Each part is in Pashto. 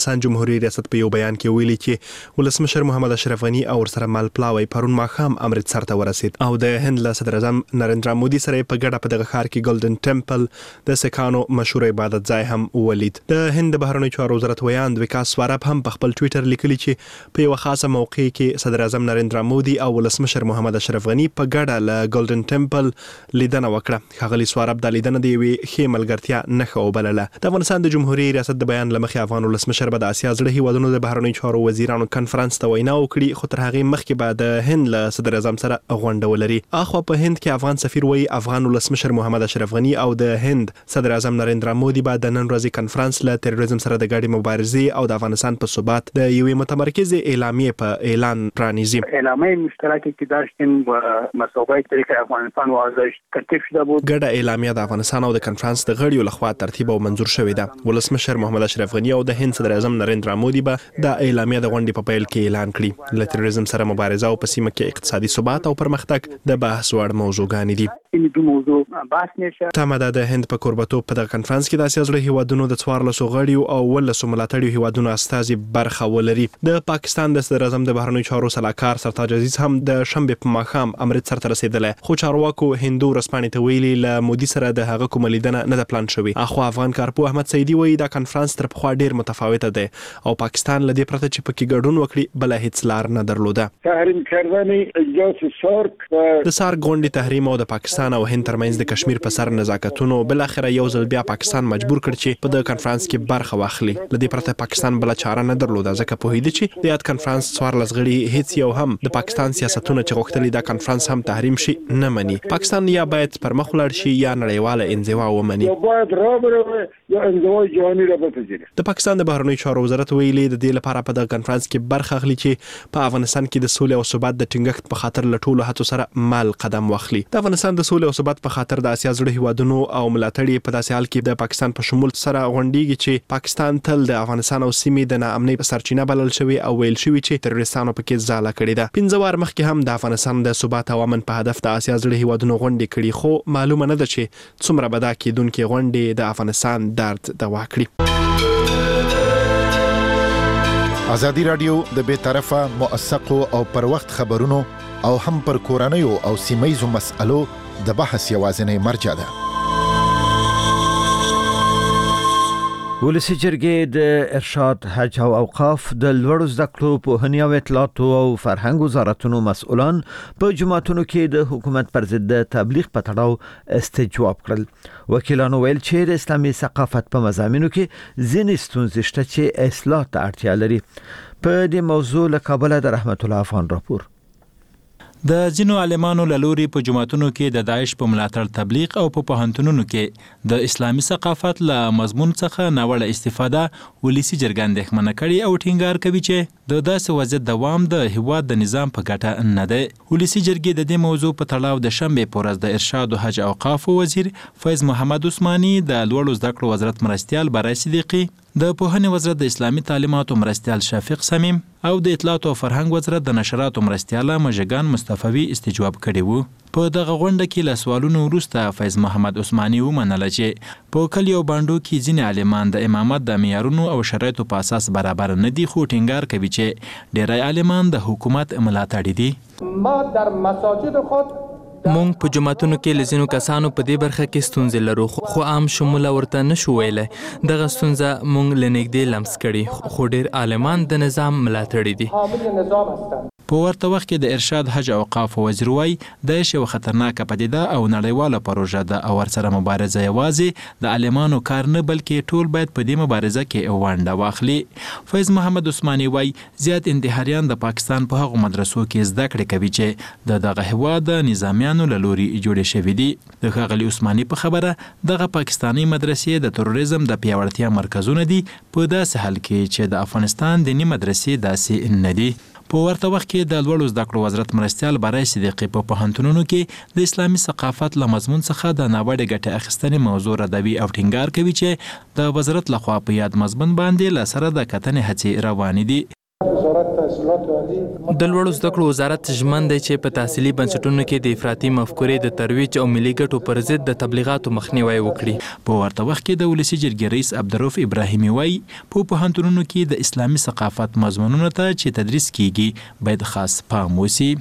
افغانستان جمهوریت ریاست په یو بیان کې ویلي چې ولسمشر محمد اشرف غنی او ورسره مل پلاوی پرون ماښام امرتسر ته ورسید او د هند له صدر اعظم نریندرا مودي سره په ګډه په دغه ښار کې ګولډن ټیمپل د سکانو مشهور عبادت ځای هم ولید. د هند بهرنیو چارو وزارت ویاند وکاس سوارب هم په خپل ټوئیټر لیکلي چې په یو خاصه موقع کې صدر اعظم نریندرا مودي او ولسمشر محمد اشرف غنی په ګډه له ګولډن ټیمپل لیدنه وکړه. ښاغلي سوارب د لیدنه د یوې ښې ملګرتیا نښه وبلله. د افغانستان د جمهوریت ریاست د بیان له مخې افغان ولسمشر به د اسیا زړه هیوادونو د بهرنیو چارو وزیرانو کنفرانس ته وینا وکړي، خو تر هغې مخکې به د هند له صدر اعظم سره غونډه ولري. اخوا په هند کې افغان سفیر وایي افغان ولسمشر محمد اشرف غنی او د هند صدر اعظم نریندرا مودي به د نن ورځې کنفرانس له تروریزم سره د ګډې مبارزې او د افغانستان په ثبات د یوې متمرکزې اعلامیې په اعلان پرانیزي. اعلامیه مشترکی که داشتیم و مسابقه طریق افغانستان واضح ترتیب شده بود. ګډه اعلامیه د افغانستان او د کنفرانس د غړیو لخوا ترتیب او منظور شوې ده. ولسمشر محمد اشرف غنی او د هند صدر اعظم نریندرا مودي به د اعلامیه د غونډې په پیل کې اعلان کړي. له تروریزم سره مبارزه او په سیمه کې اقتصادي ثبات او پرمختګ د بحث وړ موضوعګانې دي. این دو موضوع بحث میشه. تمه ده د هند په کوربتوب په دغه کنفرانس کې د اسیا زړه هیوادونو د 14 غړیو او 18 ملاتړیو هیوادونو استازي برخه ولري. د پاکستان د صدر اعظم د بهرنیو چارو سلاکار سرتاج عزیز هم د شنبه په ماښام امرتسر ته رسیدلی، خو چارواکو هندو رسپانې ته ویلي له مودي سره د هغه کومه لیدنه نه ده پلان شوې. اخو افغان کارپو احمد سیدي وایي دا کنفرانس تر پخوا ډیر متفاوته ده او پاکستان له دې پرته چې پکې ګډون وکړي بل هیڅ لار نه درلوده. تحریم کردن اجلاس سارک د سارک غونډې تحریم او د پاکستان او هند ترمنځ د کشمیر په سر نزاکتونو بل اخر یو ځل بیا پاکستان مجبور کړ چې په د کنفرانس کې برخه واخلي. له دې پرته پاکستان بل چاره نه درلوده ځکه په هیڅ چې د یاد کنفرانس 14 غړي هیڅ یو هم د پاکستان سیاستونه چې غوښتلي دا کنفرانس هم تحریم شي نه مني. پاکستان یا باید پر مخ ولاړ شي یا نړیواله انزوا ومني. یا انزوا جهانی را بپذیري. د پاکستان د بهرنیو چارو وزارت ویلي د دې لپاره په د کنفرانس کې برخه اخلي چې په افغانستان کې د سولې او ثبات د ټینګښت په خاطر له ټولو هڅو سره مل قدم واخلي. د افغانستان د سولې او ثبات په خاطر د اسیا زړه هیوادونو او ملاتړي په داسې حال کې د پاکستان په شمول سره غونډيږي چې پاکستان تل د افغانستان او سیمې د ناامنۍ په سرچینه بلل شوی او ویل شوی چې تروریستانو پکې ځاله کړې ده. 15 وار مخکې هم د افغانستان د ثبات او امن په هدف د اسیا زړه هیوادونو غونډې کړې، خو معلومه نه ده چې څومره به دا کېدونکې غونډې د افغانستان درد دوا کړي. ازادي رادیو د بې طرفه موثقو او پر وخت خبرونو او هم پر کورنیو او سیمایزو مسألو د بحث یوازینی مرجع ده. ولسی جرګې د ارشاد، حج او اوقاف، د لوړو زده کړو، پوهنې او اطلاعاتو او فرهنګ وزارتونو مسؤلان په جماعتونو کې د حکومت پر ضد د تبلیغ په تړاو استجواب کړل. وکیلانو ویل چې د اسلامي ثقافت په مضامینو کې ځینې ستونزې شته چې اصلاح ته اړتیا لري. په دې موضوع له کابل د رحمت الله افغان راپور. د ځینو عالمانو له لوري په جماعتونو کې د داعش په ملاتړ تبلیغ او په پوهنتونونو کې د اسلامي ثقافت له مضمون څخه ناوړه استفاده ولسی جرګه اندېښمنه کړي او ټینګار کوي چې د داسې وضعیت دوام د هیواد د نظام په ګټه نه دی. ولسی جرګې د دې موضوع په تړاو د شنبه په ورځ د ارشاد او حج اوقاف وزیر فیض محمد عثماني، د لوړو زده کړو وزارت مرستیال برای صدیقی، د پوهنې وزارت د اسلامي تعلیماتو مرستیال شفیق صمیم او د اطلاعات او فرهنګ وزارت د نشراتو مرستیال مجگان مصطفی استجواب کړي وو. په دغه غونډه کې له سوالونو وروسته فیض محمد عثماني ومنله چې په کلیو باندو کې ځینې عالمان د امامت د معیارونو او شرایطو په اساس برابر نه دي، خو ټینګار کوي چې ډېری عالمان د حکومت ملاتړي دي. ما در مساجد خود مونږ په جماعتونو کې لزینو کسانو په دې برخه کې ستونزې لرو، خو عام شموله ورته نشو ویلی. دغه ستونزه مونږ له نږدې لمس کړي، خو ډېر عالمان د نظام ملاتړي دي. په ورته وخت کې د ارشاد، حج او اوقاف وزیر وایي داعش یوه خطرناکه پدیده او نړیواله پروژه ده او ورسره مبارزه یوازې د عالمانو کار نه بلکې ټول باید په دې مبارزه کې ونډه واخلي. فیض محمد عثماني وایي زیات انتحاریان د پاکستان په هغو مدرسو کې زده کړې کوي چې د دغه هېواد د نظامیانو له لوري جوړې شوي دي. د ښاغلي عثماني په خبره دغه پاکستاني مدرسې د تروریزم د پیاوړتیا مرکزونه دي، په داسې حال کې چې د افغانستان دیني مدرسې داسې نه دي. په ورته وخت کې د لوړو زده کړو وزارت مرستیال برای صدیقی په پوهنتونونو کې د اسلامي ثقافت له مضمون څخه د ناوړه ګټې اخیستنې موضوع ردوي او ټینګار کوي چې د وزارت لخوا په یاد مضمون باندې له سره د کتنې هڅې روانې دي. وزارت تحصیلات عالی د لوړو زده کړو وزارت ژمن دی چې په تحصیلي بنسټونو کې د افراطي مفکورې د ترویج او ملي ګټو پر ضد د تبلیغاتو مخنیوی وکړي. په ورته وخت کې د ولسی جرګې رئیس عبدالرؤف ابراهیمي وایي په پوهنتونونو کې د اسلامي ثقافت مضمونونو ته چې تدریس کیږي باید خاص پام وشي.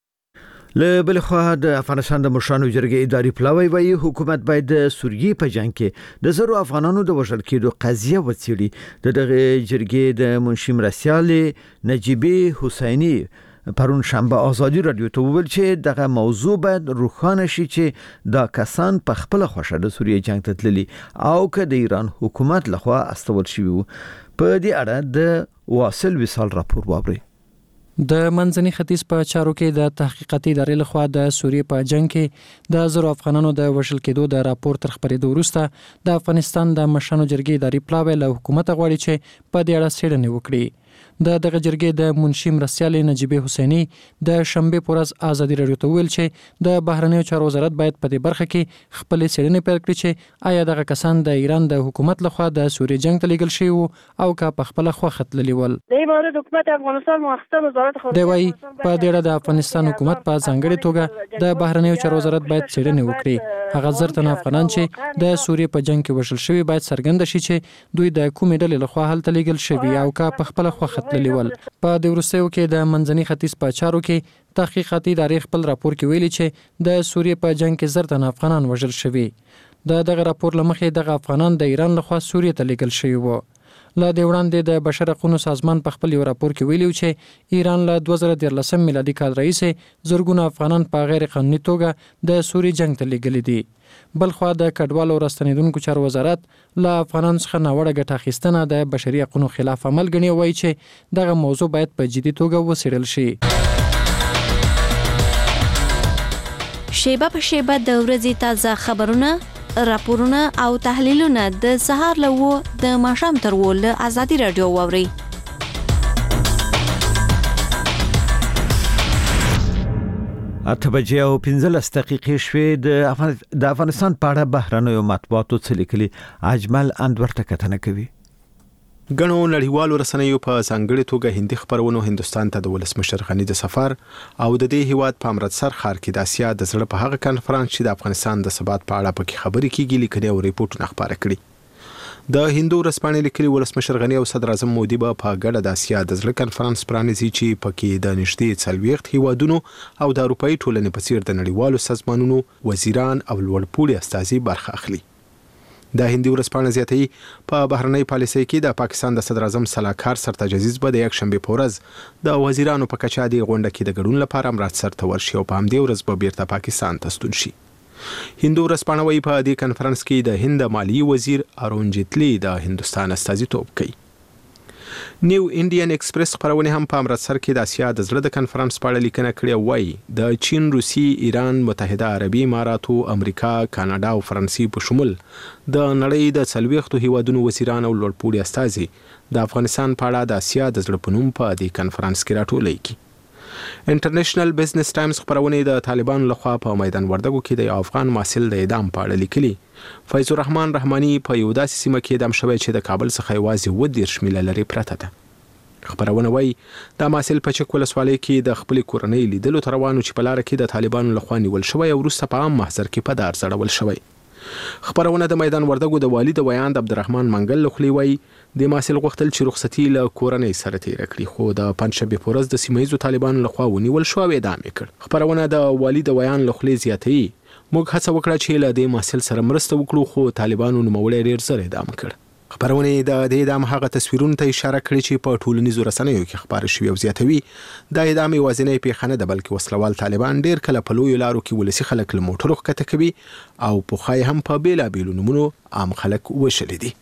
له بل خوا د افغانستان د مشرانو جرګې اداري پلاوی وایي حکومت باید د سوریې په جنگ کې د زرو افغانانو د وژل کېدو قضیه وڅېړي. دغه جرګې د منشي مرستیال نجیبه حسینی پرون شنبه آزادی رادیو ته وویل چې دغه موضوع باید روښانه شي چې دا کسان په خپل خوښه د سوریې جنگ ته تللي او که د ایران حکومت لخوا استول شوي وو. په دې اړه د واصل وصال راپور واورئ. د منځني ختیځ په چارو کې د تحقیقاتي ادارې لخوا د سوریې په جنگ کې د زرو افغانانو د وژل کېدو د راپور تر خپرېدو وروسته د افغانستان د مشرانو جرګې اداري پلاوی له حکومت غواړي چې په دې اړه څېړنې وکړي. دغه جرګې د منشي مرستیال نجیبه حسینی د شنبه پر ورځ آزادی رادیو ته ویل چې د بهرنیو چارو وزارت باید په دې برخه کې خپل څېړنې پیل کړي چې آیا دغه کسان د ایران د حکومت لخوا د سوریې جنگ ته لیږل شوي او که په خپل خوښه تللي ول. د امارات حکومت افغانستان مؤخر وزارت خارجه دی وايي په دې اړه د افغانستان حکومت په ځانګړي توګه د بهرنیو چارو وزارت باید څېړنې وکړي. هغه زرتن افغانان چې د سوریې په جنگ کې وژل شوي باید څرګنده شي چې دوی د کومې ډلې لخوا هلته لیږل شوي او که په خپل خوښه تللي ول. په د وروستیو کې د منځني ختیځ په چارو کې تحقیقاتي ادارې خپل راپور کې ویلي چې د سوریې په جنگ کې زرتن افغانان وژل شوي. دغه راپور لمخې دغه افغانان د ایران لخوا سوریې ته لیږل شوي وو. لا د وړاندې د بشر حقوقو سازمان په خپل یو راپور کې ویلي چې ایران له 2013 میلادي کال راهیسې زرګونه افغانان په غیر قانوني توګه د سوریې جنگ ته لیږلي دي. بل خو د کډوالو راستنیدونکو چارو وزارت له افغانانو څخه ناوړه ګټه اخیستنه د بشري حقوقو خلاف عمل ګڼي او وایي چې دغه موضوع باید په جدي توګه وڅېړل شي. شیبه په شیبه د ورځې تازه خبرونه، راپورونه او تحلیلونه د سهار له د ماښام تر له آزادی رادیو واوري. اته بجې او 15 دقیقې شوې. د افغانستان په اړه بهرنیو مطبوعاتو څه لیکلي اجمل انور ته کتنه کوي. ګڼو نړیوالو رسنیو په ځانګړې توګه هندي خبرونو هندستان ته د ولسمشر غني د سفر او د دې هیواد په امرتسر ښار کې د اسیا د زړه په هغه کنفرانس چې د افغانستان د ثبات په اړه پکې خبرې کیږي لیکنې او ریپورتونه خپاره کړي. د هندو رسپانې لیکلي ولسمشر غني او صدر اعظم مودي په ګډه د اسیا د زړه کنفرانس پرانیزي چې پکې د نږدې 40 هیوادونو او د اروپאי ټولنې په څیر د نړیوالو سازمانونو وزیران او لوړپوړي استازي برخه اخلي. د هندي ورځپاڼه زیاتوي په بهرنۍ پالیسۍ کې د پاکستان د صدر اعظم سلاکار سرتاج عزیز به د یک شنبه په ورځ د وزیرانو په کچه د غونډه کې د ګډون لپاره امرتسر ته ورشي او په همدې ورځ به بیرته پاکستان ته ستون شي. هندو ورځپاڼه وايي په دې کنفرانس کې د هند مالی وزیر ارون جیتلی د هندستان استازیتوب کوي. نیو انډین ایکسپریس خبرونه هم په امرتسر کې د اسیا د زړه د کنفرانس په اړه لیکنه کړې وایي د چین، روسي، ایران، متحده عربي اماراتو، امریکا، کاناډا او فرانسې په شمول د نړۍ د 40 هیوادونو وزیران او لوړپوړي استازي د افغانستان په اړه د اسیا د زړه په نوم په دې کنفرانس کې راټولېږي کی. انټرنیشنل بزنس ټایمز خبرونه د طالبانو لخوا په میدان وردګو کې د افغان محصل د اعدام په اړه لیکلي. فیض الرحمن رحماني په یو داسې سیمه کې اعدام شوی چې د کابل څخه یوازې 10 میله لري پرته ده. خبرونه وايي د محصل په چک ولسوالۍ کې د خپل کورنۍ لیدلو تر روانو چې په لار کې د طالبانو لخوا نیول شوی او وروسته په عام محضر کې په دار ځړول شوی. خبرونه د میدان وردګو د والي د ویاند عبدالرحمن منګل لخوا وایي د محصل غوښتل چې رخصتي له کورنۍ سره تیر کړي خو د پنځشنبه په ورځ د سیمایي طالبانو لخوا ونیول شو او اعدام کړ. خبرونه د والي د ویاند لخوا زیاتوي موږ هڅه وکړه چې له دې محصل سره مرسته وکړو خو طالبانو نوموړی ډیر زر اعدام کړ. خبرونه د دې اعدام هغه تصویرونو ته اشاره کړې چې په ټولنیزو رسنیو کې خبره شوې او زیاتوي د اعدام یوازینۍ پیښه نه ده بلکې وسلوال طالبان ډیر کله په لویو لارو کې ولسی خلک له موټرو ښکته کوي او پوخای هم په بیلابیلو نومونو عام خلک وشلي دي.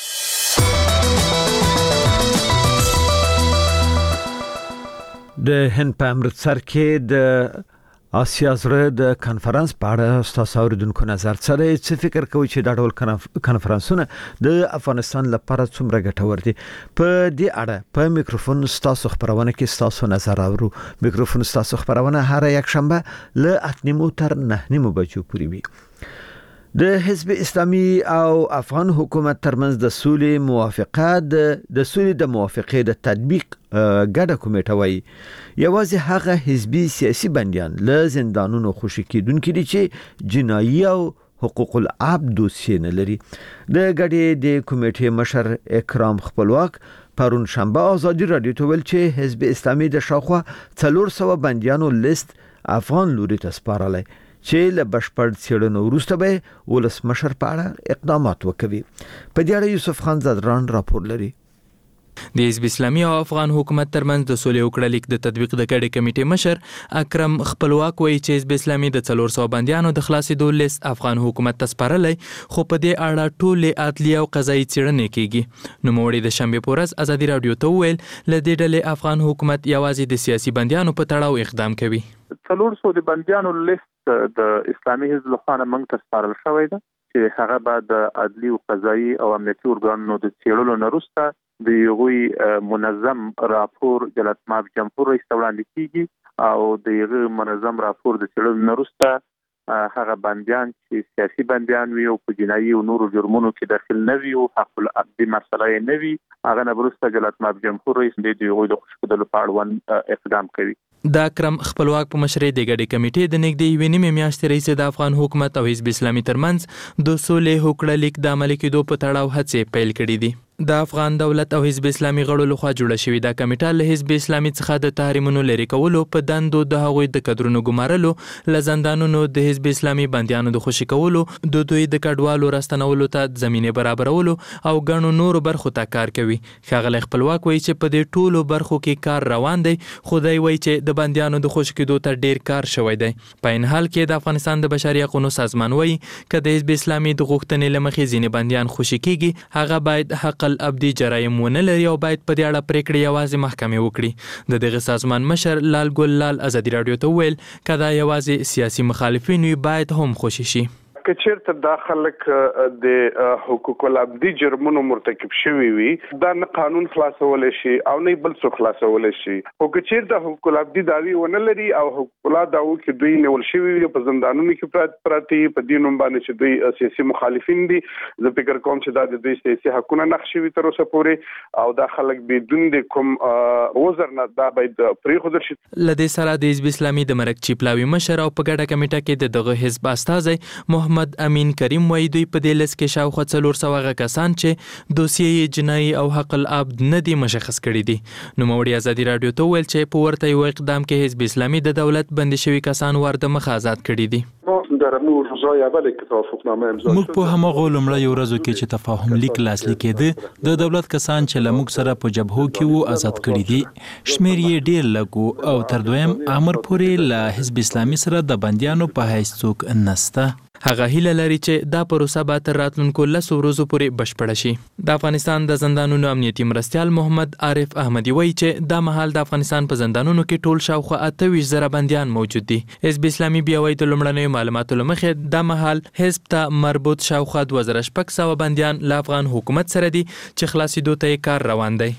د هند په امرتسر کې د آسیا زړه د کانفرنس په اړه ستاسو اوریدونکو نظر سره څه فکر کوي چې دا ډول کانفرنسونه د افغانستان لپاره څومره ګټور دي؟ په دې اړه په میکروفون ستاسو خبرونه کې ستاسو نظر اورو. میکروفون ستاسو خبرونه هر یک شنبه له 8:30 تر 9:30 بجو پورې وي. د حزب اسلامي او افغان حکومت ترمنځ د سولې موافقات د سولې د موافقې د تطبیق ګډه کمیټه وایي یوازې هغه حزبي سیاسي بندیان له زندانونو خوشي کیدونکي دي چې جنایي او حقوق العبد دوسیه نه لري. د ګډې د کمیټې مشر اکرام خپلواک پرون شنبه آزادي رادیو ته ویل چې حزب اسلامي د شاوخوا 400 بندیانو لیست افغان لوري ته سپارلی چې له بشپړ څېړنو وروسته به ولسمشر په اړه اقدامات وکوي. په دې اړه یوسف خان زادران راپور لري. د حزب اسلامي او افغان حکومت ترمنځ د سولې وکړه لیک د تطبیق د ګډې کمیټې مشر اکرم خپلواک وایي چې حزب اسلامي د 400 بندیانو د خلاصېدو لیست افغان حکومت ته سپارلی خو په دې اړه ټولې عدلي او قضایي څېړنې کیږي. نوموړي د شنبې په ورځ ازادي رادیو ته وویل له دې ډلې افغان حکومت یوازې د سیاسي بندیانو په تړاو اقدام کوي. 400 د بندیانو لیست د اسلامي حزب له خوا موږ ته سپارل شوی ده چې هغه بعد د عدلي او قضایي او امنیتي ارګانونو د څېړلو نه وروسته د یوې منظم راپور جلالت مآب جمهور رئیس ته وړاندې کیږي او د یوې منظم راپور د څېړلو نه وروسته هغه بندیان چې سیاسي بندیان وي او په جنایي او نورو جرمونو کې داخل نه وي او حق العبد مسله یې نه وي هغه نه وروسته جلالت مآب جمهور رئیس د هغوی د خوشي کېدلو په اړوند اقدام کوي. د اکرم خپلواک په مشرۍ د ګډې کمیټې د نږدې یوې نیمې میاشتې راهیسې د افغان حکومت او حزب اسلامي ترمنځ د سولې هوکړه لیک د عملي کېدو په تړاو هڅې پیل کړې دي. د افغان دولت او حزب اسلامي غړو لخوا جوړه شوې دا کمیټه له حزب اسلامي څخه د تحریمونو لرې کولو په دندو د هغوی د کدرونو ګمارلو له زندانونو د حزب اسلامي بندیانو د خوشي کولو د دوی د کډوالو راستنولو ته زمینه برابرولو او ګڼو نورو برخو ته کار کوي. ښاغلی خپلواک وایي چې په دې ټولو برخو کې کار روان دی خو دی وایي چې د بندیانو د خوشي کېدو ته ډیر کار شوی دی. په این حال کې د افغانستان د بشري حقوقو سازمان وایي که د حزب اسلامي د غوښتنې له مخې ځینې بندیان خوشي کیږي هغه باید حق العبدي جرایم ونه لري او باید په دې اړه پریکړې یوازې محکمې وکړي. د دغه سازمان مشر لال ګل لال ازادي رادیو ته ویل که دا یوازې سیاسي مخالفین وي باید هم خوشي شي. که چیرته دا خلک د حقوق العبدي جرمونو مرتکب شوي وي دا نه قانون خلاصولی شي او نه بل څوک خلاصولی شي. خو که چیرته حقوق العبدي دعوی ونه لري او حقوق الله دعوو کې دوی نیول شوي وي په زندانونو کې پراته په دې نوم باندې چې دوی سیاسي مخالفین دي زه فکر کوم چې دا د دوی سیاسي حقونه نقض شوي تر اوسه پورې او دا خلک بدون د کوم عذر نه دا باید پرېښودل شي. له دې سره د حزب اسلامي د مرکچي پلاوي مشر او په ګډه کمیټه کې د دغه حزب استازی محمد امین کریم وایي دوی په دې لیست کې شاوخوا 400 هغه کسان چې دوسیې جنایي او حق العبد نه دي مشخص کړي دي. نوموړي ازادي رادیو ته ویل چې په ورته یو اقدام کې حزب اسلامي د دولت بندي شوي کسان ورته مخ آزاد کړي دي. موږ په هماغو لومړیو ورځو کې چې تفاهم لیک لاسلیک کېده د دولت کسان چې له موږ سره په جبهو کې وو آزاد کړي دي. شمیر یې ډیر لږ او تر دویم امر پورې له حزب اسلامي سره د بندیانو په حیث څوک نسته. هغه هیله لري چې دا پروسه به تر راتلونکو 10 ورځو پورې بشپړه شي. د افغانستان د زندانونو امنیتي مرستیال محمد عارف احمدي وایي چې دا مهال د افغانستان په زندانونو کې ټول شاوخوا 28,000 بندیان موجود دي. حزب اسلامي بیا وایي د لومړنیو معلوماتو له مخې دا مهال حزب ته مربوط شاوخوا 2600 بندیان له افغان حکومت سره دي چې خلاصېدو ته یې کار روان دی.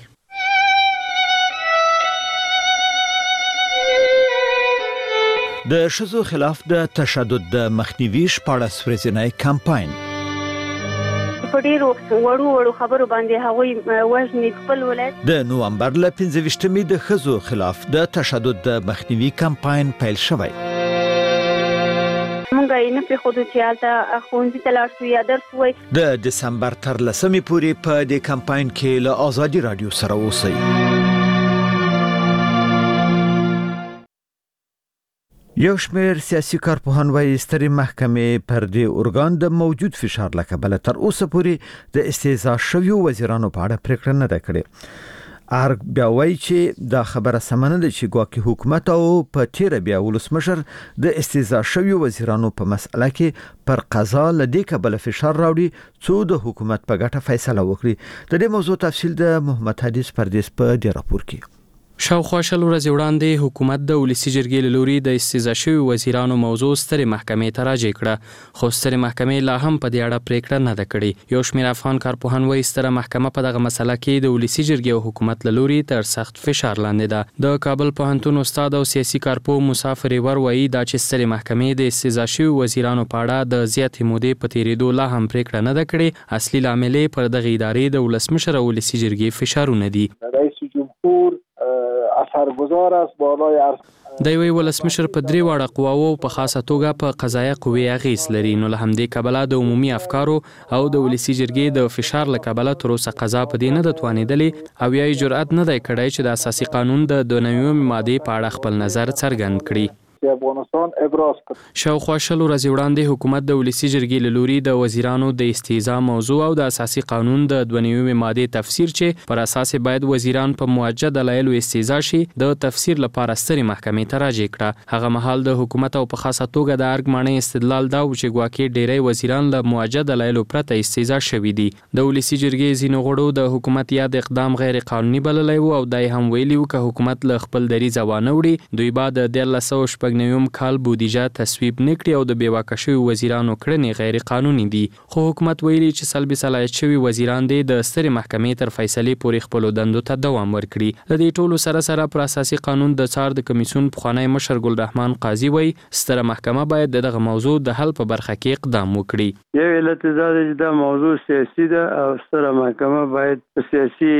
د ښځو خلاف د تشدد د مخنیوي شپاړس ورځنی کمپاین په ډیرو وړو خبرو باندې هغوی وژني خپل ولایت. د نومبر له 15مې د ښځو خلاف د تشدد د مخنیوي کمپاین پیل شوی. موږ یې نه پرېښودو چې هلته ښوونځي ته لاړ شو یا درس ووایي. د دسمبر تر 10مې پورې په دې کمپاین کې له ازادي رادیو سره اوسئ. یو شمېر سیاسي کارپوهان وایي سترې محکمې پر دې ارګان د موجود فشار له کبله تر اوسه پورې د استهزا شویو وزیرانو په اړه پریکړه نه ده کړې. ارګ بیا وایي چې دا خبره سمه نه ده چې ګواکې حکومت او په تیره بیا ولسمشر د استهزا شویو وزیرانو په مسئله کې پر قضا له دې کبله فشار راوړي څو د حکومت په ګټه فیصله وکړي. د دې موضوع تفصیل د محمد حدیث پردیس په دې راپور کې. شاوخوا شل ورځې وړاندې حکومت د ولسی جرګې له لوري د استیضاح شوي وزیرانو موضوع سترې محکمې ته راجع کړه، خو سترې محکمې لا هم په دې اړه پریکړه نه ده کړې. یو شمېر افغان کارپوهان وایي ستره محکمه په دغه مسله کې د ولسی جرګې او حکومت له لوري تر سخت فشار لاندې ده. د کابل پوهنتون استاد او سیاسي کارپوه موسی فریور وایي دا چې سترې محکمې د استیضاح شوي وزیرانو په اړه د زیاتې مودې په تېرېدو لا هم پریکړه نه ده کړې، اصلي لامل پر دغه ادارې د ولسمشر او ولسی جرګې فشارونه دي. رئیس جمهور اثرگذار است بالای د یوې ولسمشر په درې واړه قواوو په خاصه توګه په قضایه قوې اغیز لري، نو له همدې کبله د عمومي افکارو او د ولسی جرګې د فشار له کبله تر اوسه قضا په دې نه ده توانېدلې او یا یې جرأت نه دی کړی چې د اساسي قانون د 92 مادې په اړه خپل نظر څرګند کړي. افغانستان ابراز کړ. شاوخوا شل ورځې وړاندې حکومت د ولسی جرګې له لوري د وزیرانو د استیضاح موضوع او د اساسي قانون د 92 مادې تفسیر چې پر اساس باید وزیران په موجه دلایلو استیضاح شي د تفسیر لپاره سترې محکمې ته راجع کړه. هغه مهال د حکومت او په خاصه توګه د ارګ مانې استدلال دا و چې ګواکې ډیری وزیران له موجه دلایلو پرته استیضاح شوي دي. د ولسی جرګې ځینو غړو د حکومت یاد اقدام غیر قانوني بللی و او دای هم ویلي و که حکومت له خپل دریځ ونه وړي دوی به د 1990 کال بودیجه تصویب نکړي او د بیواکه شوي وزیرانو کړنې غیر قانوني دي. خو حکومت ویلي چې سلبي صلاحیت شوي وزیران دي د سترې محکمې تر فیصلې پورې خپلو دندو ته دوام ورکړي. د دې ټولو سره پر اساسي قانون د څار د کمیسیون پخوانی مشر ګلرحمان قاضي وایي ستره محکمه باید دغه موضوع د حل په برخه کې اقدام وکړي. یو علت دا دی چې دا موضوع سیاسي ده او ستره محکمه باید په سیاسي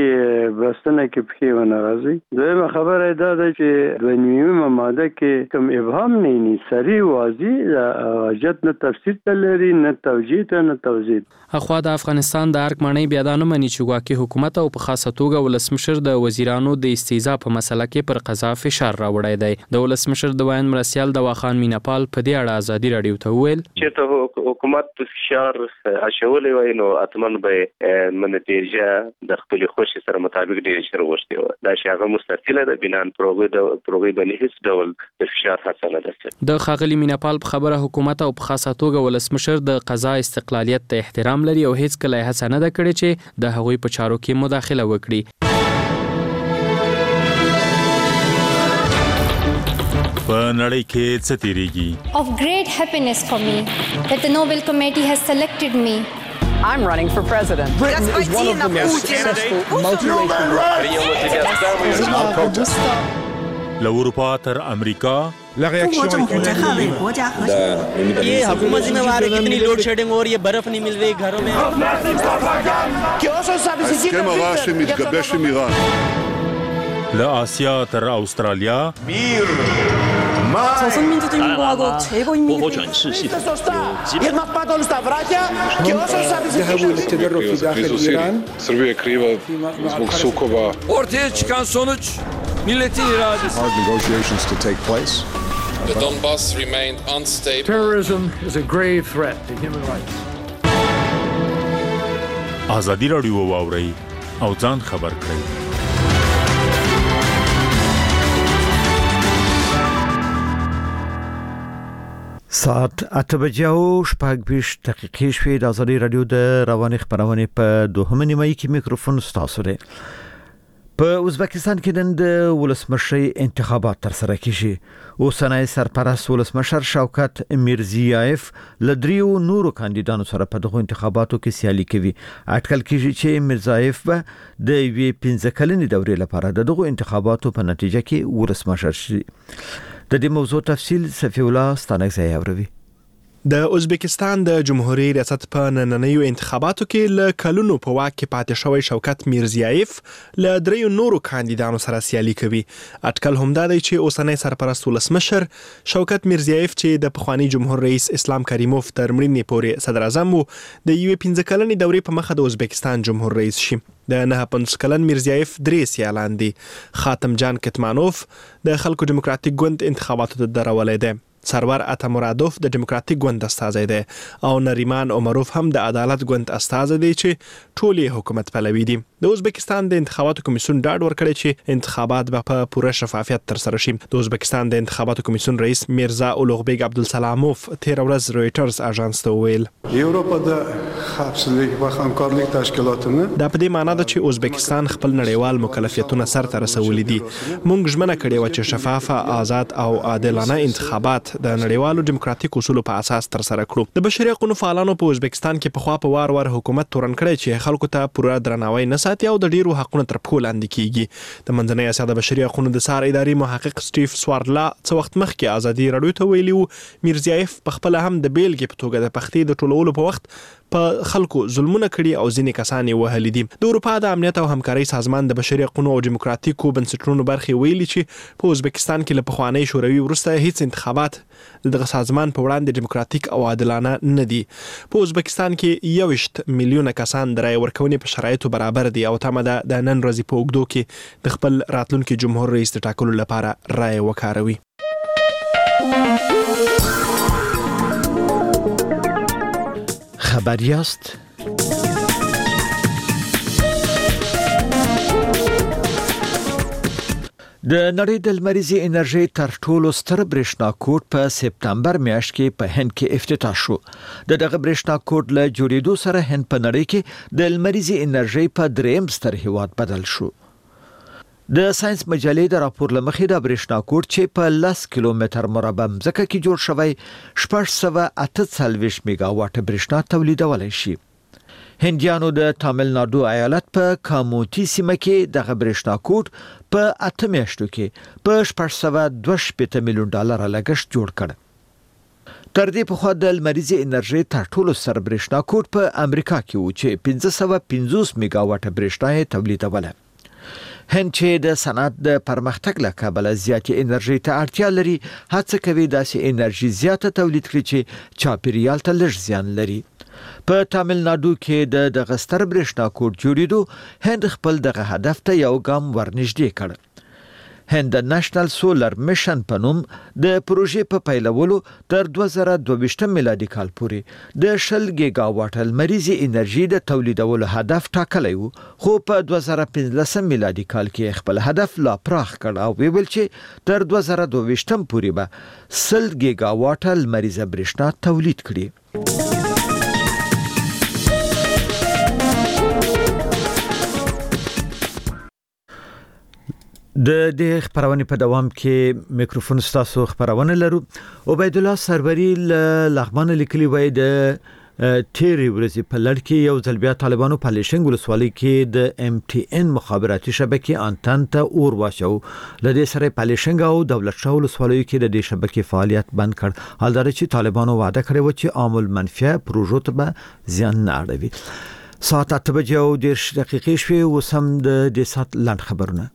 بستنه کې پښې ونه راځي. دویمه خبره دا ده چې 92 ماده کې کوم ابهام نه سری واضح حاجت نه تفسیر ته لري نه توجیه ته نه توضیح. اخوا د افغانستان د ارګ مانۍ بیا دا نه مني چې ګواکې حکومت او په خاصه توګه ولسمشر د وزیرانو د استیضاح په مسله کې پر قضا فشار راوړی دی. د ولسمشر د وایند مرستیال دواخان میناپال په دې اړه ازادي راډیو ته وویل چې ته حکومت فشار اچولی وای نو اتمن به منتیجه د خپل خوښ سره مطابق ډیر شر وشته و دا چې هغه مستقله د بنان پروګرام باندې هیڅ ډول د فشار هڅه نه ده. د خاغلی میناپال په خبره حکومت او په خاصه توګه ولسمشر د قضا استقلالیت ته احترام لري او هیڅ کله هڅه نه ده کړې چې د هغوی په چارو کې مداخله وکړي. په نړۍ کې څه تیریږي؟ Of great happiness for me that the Nobel Committee has selected me. I'm running for president. Britain is one of the most successful multiracial له اروپا تر امریکا ये हुकूमत जिम्मेवार है कितनी load shedding और ये बर्फ नहीं मिल रही घरों में. מתגבש עם איראן. לאסיה תר אוסטרליה. 조선민주주의공화국 최고인민이 Srbija je kriva zbog sukoba. Ortaya çıkan sonuç milletin iradesi. Hard negotiations to take place. The Donbass remained unstable. Terrorism is a grave threat to human rights. ازادي راډیو واوري او ځان خبر کړئ. ساعت 8:26 شوې د ازادي رادیو د رواني خبرونه په دوهمه نیمه کې میکروفون ستاسو دی. په ازبکستان کې نن د ولسمشرۍ انتخابات ترسره کیږي. اوسنۍ سرپرست ولسمشر شوکت میرزیایف له دریو نورو کاندیدانو سره په دغه انتخاباتو کې سیالي کوي. اټکل کیږي چې میرزیایف به د 15 کلنې دورې لپاره دغه انتخاباتو په نتیجه کې ولسمشر شي. د دې موضوع تفصیل صفی الله ستانکزی اوروي. د ازبکستان د جمهوریت ریاست په نننیو انتخاباتو کې له کلونو په واک کې پاتې شوی شوکت میرزیایف له دریو نورو کاندیدانو سره سیالي کوي. اټکل همدا دی چې اوسنۍ سرپرست ولسمشر شوکت میرزیایف چې د پخوانی جمهور رئیس اسلام کریموف تر مړینې پورې صدر اعظم وو د 15 کلنې دورې په مخه د ازبکستان جمهور رئیس شي. د 59 کلن میرزیایف درې سیالان دي. خاتم جان کتمانوف د خلکو دیموکراتیک ګوند انتخاباتو ته درولې ده. سرور اتمرادوف د دیموکراتیک ګوند استازی دی او نریمان عمروف هم د عدالت ګوند استازی دی چې ټول حکومت پلوي دي. د ازبکستان د انتخاباتو کمیسیون ډاډ ورکړی چې انتخابات به په پوره شفافیت ترسره شي. د ازبکستان د انتخاباتو کمیسیون رئیس میرزا اولوغبیګ عبدالسلاموف تیر ورځ رويټرز اژانس ته ویل یوروپا د خپلواکۍ او همکارۍ تشکیلاتونه دا په دې معنی ده چې ازبکستان خپل نړیوال مکلفیتونه سرته رسولي دي. موږ ژمنه کړې و چې شفاف، آزاد او عادلانه انتخابات د نړیوالو دیموکراتیک اصولو په اساس تر سره کړو. د بشري حقوقو فعالانو په ازبکستان کې په خوا په وار حکومت تورن کړی چې خلکو ته پوره درناوی نه ساتي او د ډیرو حقونو تر پښو لاندې کیږي. د منځنۍ اسیا د بشري حقوقو د سار اداري محقق سټیف سوارلا څو وخت مخکې ازادي رادیو ته ویلي و میرزیایف په خپل هم د بیلګې په توګه د پختې د ټولولو په وخت په خلکو ظلمونه کړي او ځینې کسان یې وهلي دي. د اروپا د امنیت او همکارۍ سازمان د بشري حقوقو او دیموکراتیکو بنسټونو برخې ویلي چې په ازبکستان کې له پخوانۍ شوروي وروسته هیڅ انتخابات دغه سازمان په وړاندې دیموکراتیک او عادلانه نه دي. په ازبکستان کې 21 میلیونه کسان د رای ورکونې په شرایطو برابر دي او تمه ده د نن ورځې په اوږدو کې د خپل راتلونکي جمهور رئیس د ټاکلو لپاره رای وکاروي. خبر یاست؟ د نړۍ د لمریزې انرژۍ تر ټولو ستر برېښنا کوټ په سپتمبر میاشت کې په هند کې افتتاح شو. دغه برېښنا کوټ له جوړېدو سره هند په نړۍ کې د لمریزې انرژۍ په دریم ستر هیواد بدل شو. د ساينس مجلې د راپور لمخې د برېښنا کوټ چې په 10 کیلومتر مربع ځکه کې جوړ شوی 648 میگاواټ برېښنا تولیدولای شي. هندیانو د تامل ناډو ایالت په کاموتی سیمه کې د برېښنا کوټ په 8 میاشتو کې په 622 میلیون ډالر لګښت جوړ کړ. تر دې په خوا د لمریزې انرژۍ تر ټولو ستر برېښنا کوټ په امریکا کې و چې 550 میگاواټ برېښنا یې تولیدوله. هند چې د صنعت د پرمختګ له کبله زیاتې انرژي ته اړتیا لري، هڅه کوي داسې انرژي زیاته تولید کړي چې چاپیریال ته لږ زیان لري. په تامل ناډو کې د غستر برېښنا کوټ جوړېدو هند خپل دغه هدف ته یو ګام ورنږدې کړ. هند د نېشنل سولر میشن په نوم د پروژې په پیلولو تر 2022 میلادي کال پورې د 10 گیگاواټ لمریزې انرژي د تولیدولو هدف ټاکلی و، خو په 2015 میلادي کال کې خپل هدف لا پراخ کړ او ویل چې تر 2022 پورې به 100 گیگاواټ لمریزه برېښنا تولید کړي. د دې خبرونه په دوام کې میکروفون ستاسو خبرونه لرو. عبید الله سربری لغمان لیکلی وای د تیری ورځې په لړ کې یو ځل بیا طالبانو په لیشنګ ولسوالۍ کې د MTN مخابراتي شبکې انتن ته اور واچو. لدې سره په لیشنګ او دولت شاه ولسوالۍ کې د دې شبکې فعالیت بند کړ. حال دا چې طالبانو وعده کړی و چې عامل منفعه پروژو ته به زیان نه اړوي. ساعت 8 بجې او 10 دقیقې شوې وسم د دې سات لاند خبرونه.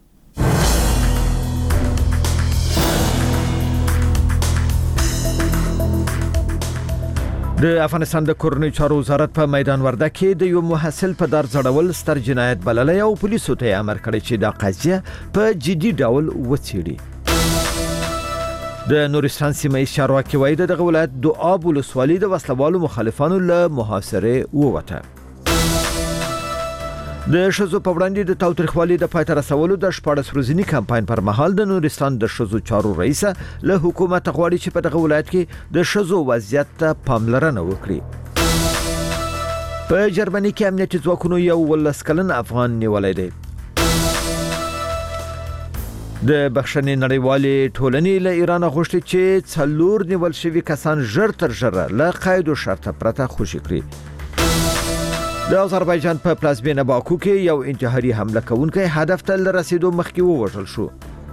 د افغانستان د کورنۍ چارو وزارت په میدان ورده کې د یو محصل په دار ځړول ستر جنایت بللی او پولیسو ته امر کړی چې دا قضیه په جدي ډول وڅېړي. د نورستان سیمه چارواکي وایي دغه ولایت دواب ولسوالۍ د وسلوالو مخالفانو له محاصرې ووته. د شذو په وړاندې د تاوتریخوالي د پای ته رسولو د 14 ورځني کمپاین پر مهال د نورستان د شذو چارو رئیس له حکومت غواړي چې په دغه ولایت کې د شذو وضعیت ته پاملرنه وکړي. په جرمني کې امنیتي ځواکونو یو 18 کلن افغان نیولای دی. د بخښنې نړیوالې ټولنې له ایران غوښتي چې 4 نیول شوي کسان ژر تر ژره له قید او شرط پرته خوشي کړي. د آذربایجان په پلازمینه باکو کې یو انتحاري حمله کوونکی هدف ته رسیدو مخکې ووژل شو.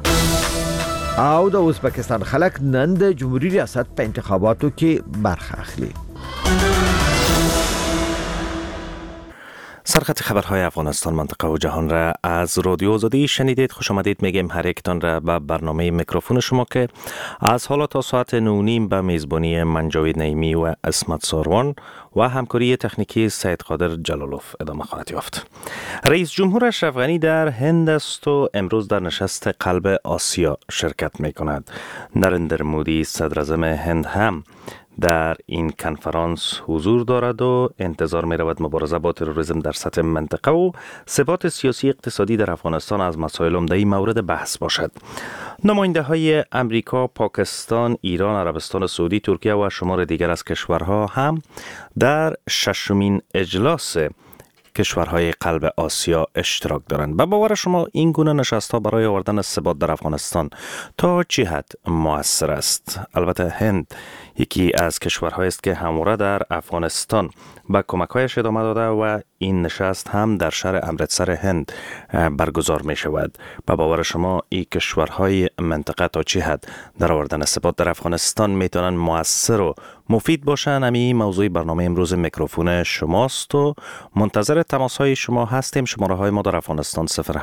او د ازبکستان خلک نن د جمهوریت ریاست په انتخاباتو کې برخه اخلي. سرخط خبرهای افغانستان، منطقه و جهان را از رادیو آزادی شنیدید. خوش آمدید میگیم هر یکتان را به برنامه میکروفون شما که از حالا تا ساعت 9:30 به میزبانی من جاوید نعیمی و اسمت ساروان و همکاری تکنیکی سید قادر جلالوف ادامه خواهد یافت. رئیس جمهور اشرف غنی در هند است و امروز در نشست قلب آسیا شرکت میکند. نریندر مودی صدر اعظم هند هم در این کنفرانس حضور دارد و انتظار می رود مبارزه با تروریسم در سطح منطقه و ثبات سیاسی اقتصادی در افغانستان از مسائل عمده مورد بحث باشد. نماینده های امریکا، پاکستان، ایران، عربستان سعودی، ترکیه و شمار دیگر از کشورها هم در 6مین اجلاس کشورهای قلب آسیا اشتراک دارند. به باور شما این گونه نشست‌ها برای آوردن ثبات در افغانستان تا چه حد مؤثر است؟ البته هند یکی از کشورهایی است که همواره در افغانستان به کمک‌هایش ادامه داده و این نشست هم در شهر امرتسر هند برگزار می شود. به باور شما این کشورهای منطقه تا چه حد در آوردن ثبات در افغانستان میتونن مؤثر و مفید باشن؟ همین موضوع برنامه امروز میکروفون شماست و منتظر تماس‌های شما هستیم. شماره های ما در افغانستان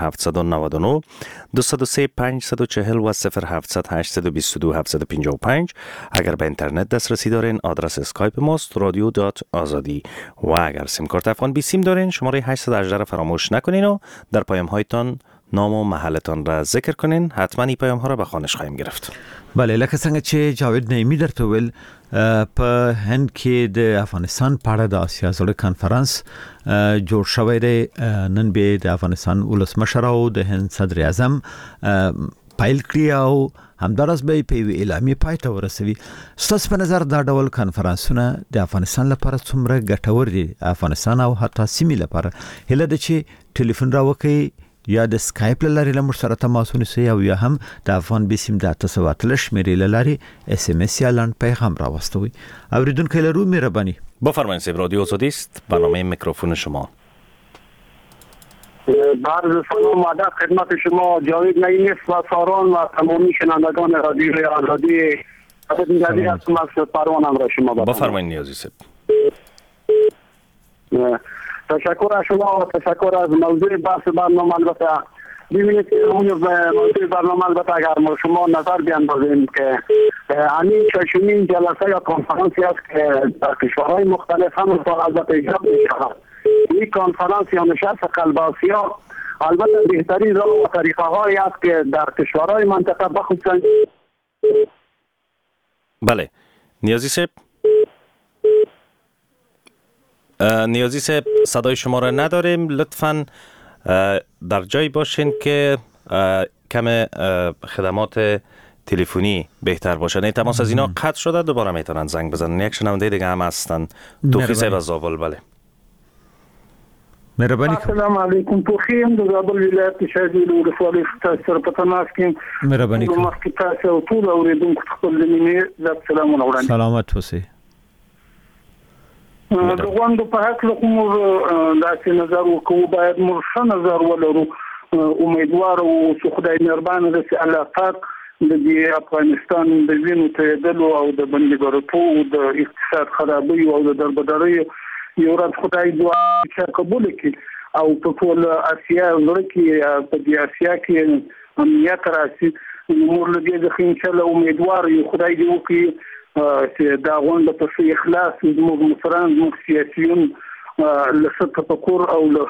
0799 203 540 و 0700 822 755. اگر به اینترنت دسترسی دارین آدرس اسکایپ ماست radio.azadi و اگر سیم کارت افغان بی سیم دارین شماره 818 را فراموش نکنین و در پیام هایتان نام و محلتان را ذکر کنین. حتما این پیام ها را به خوانش خواهیم گرفت. بله، لکه څنګه چې جاوید نعیمی درته ویل په هند کې د افغانستان په اړه د آسیا زړه کانفرنس جوړ شوی دی. نن به د افغانستان ولسمشر او د هند صدر اعظم پایل کړی او همدارس به په اعلامیه پای ته ورسوي. ستاسو په نظر دا ډول کانفرنسونه د افغانستان لپاره څومره ګټور دي؟ افغانستان او حتی سیمې لپاره هله د چې ټلیفون راوکي یا د سکایپ لاري له موږ سره تماس ونیسئ او یا هم د افغان بي سیم د 888 شمیرې لاري اس ام اس یا لاند پیغام راوستوي. اوریدونکو لرو مهرباني بفرمایید. سیب رادیو آزادی است، برنامه میکروفون شما. بعد سلام و ادب خدمت شما جاوید نعیمی و ساران و تمامی شنوندگان رادیو آزادی. خدمت هستم از پروانم را شما بفرمایید نیازی صاحب. تشکر از شما و تشکر از موضوع بحث برنامه. البته ببینید موضوع برنامه البته اگر شما نظر بیاندازیم که همین 6مین جلسه یا کنفرانسی است که در کشورهای مختلف هم البته ایجاد می‌شود. این کنفرانس یا نشست قلب آسیا البته بهترین راه و طریقه هایی است که در کشورهای منطقه بخصوصا. بله نیازی صاحب، نیازی صاحب صدای شما را نداریم. لطفاً در جایی باشین که کم خدمات تلفنی بهتر باشه. تماس از اینا قطع شده، دوباره میتونن زنگ بزنن. یک شنونده دیگه هم هستن، توفیق صاحب از زابل. بله مهرباني. السلام علیکم. توخیم د زابل ولایت شهزیل ولسوالۍ تاسو په تماس کې مهرباني کوم. مخکې تاسو او ټول اوریدونکو خپل لمنې زاب سلامونه وړاندې. سلامت اوسئ. د غونډو په حق له کوم داسې نظر وکړو، باید موږ ښه نظر ولرو. امیدوار او خدای مهربان دی چې الله پاک د افغانستان د وینو تویدلو او د بندګرتوب د اقتصاد خرابۍ او د دربدرۍ یو رات خدای دعا چې قبول کړي او په ټول اسیا ورکه په دې اسیا کې امنیت راشي. موږ له دې ځخه ان شاء الله امیدوار یو خدای دې وکړي چې دا غونډه په اخلاص زموږ مشران زموږ سیاسيون له تفکر او له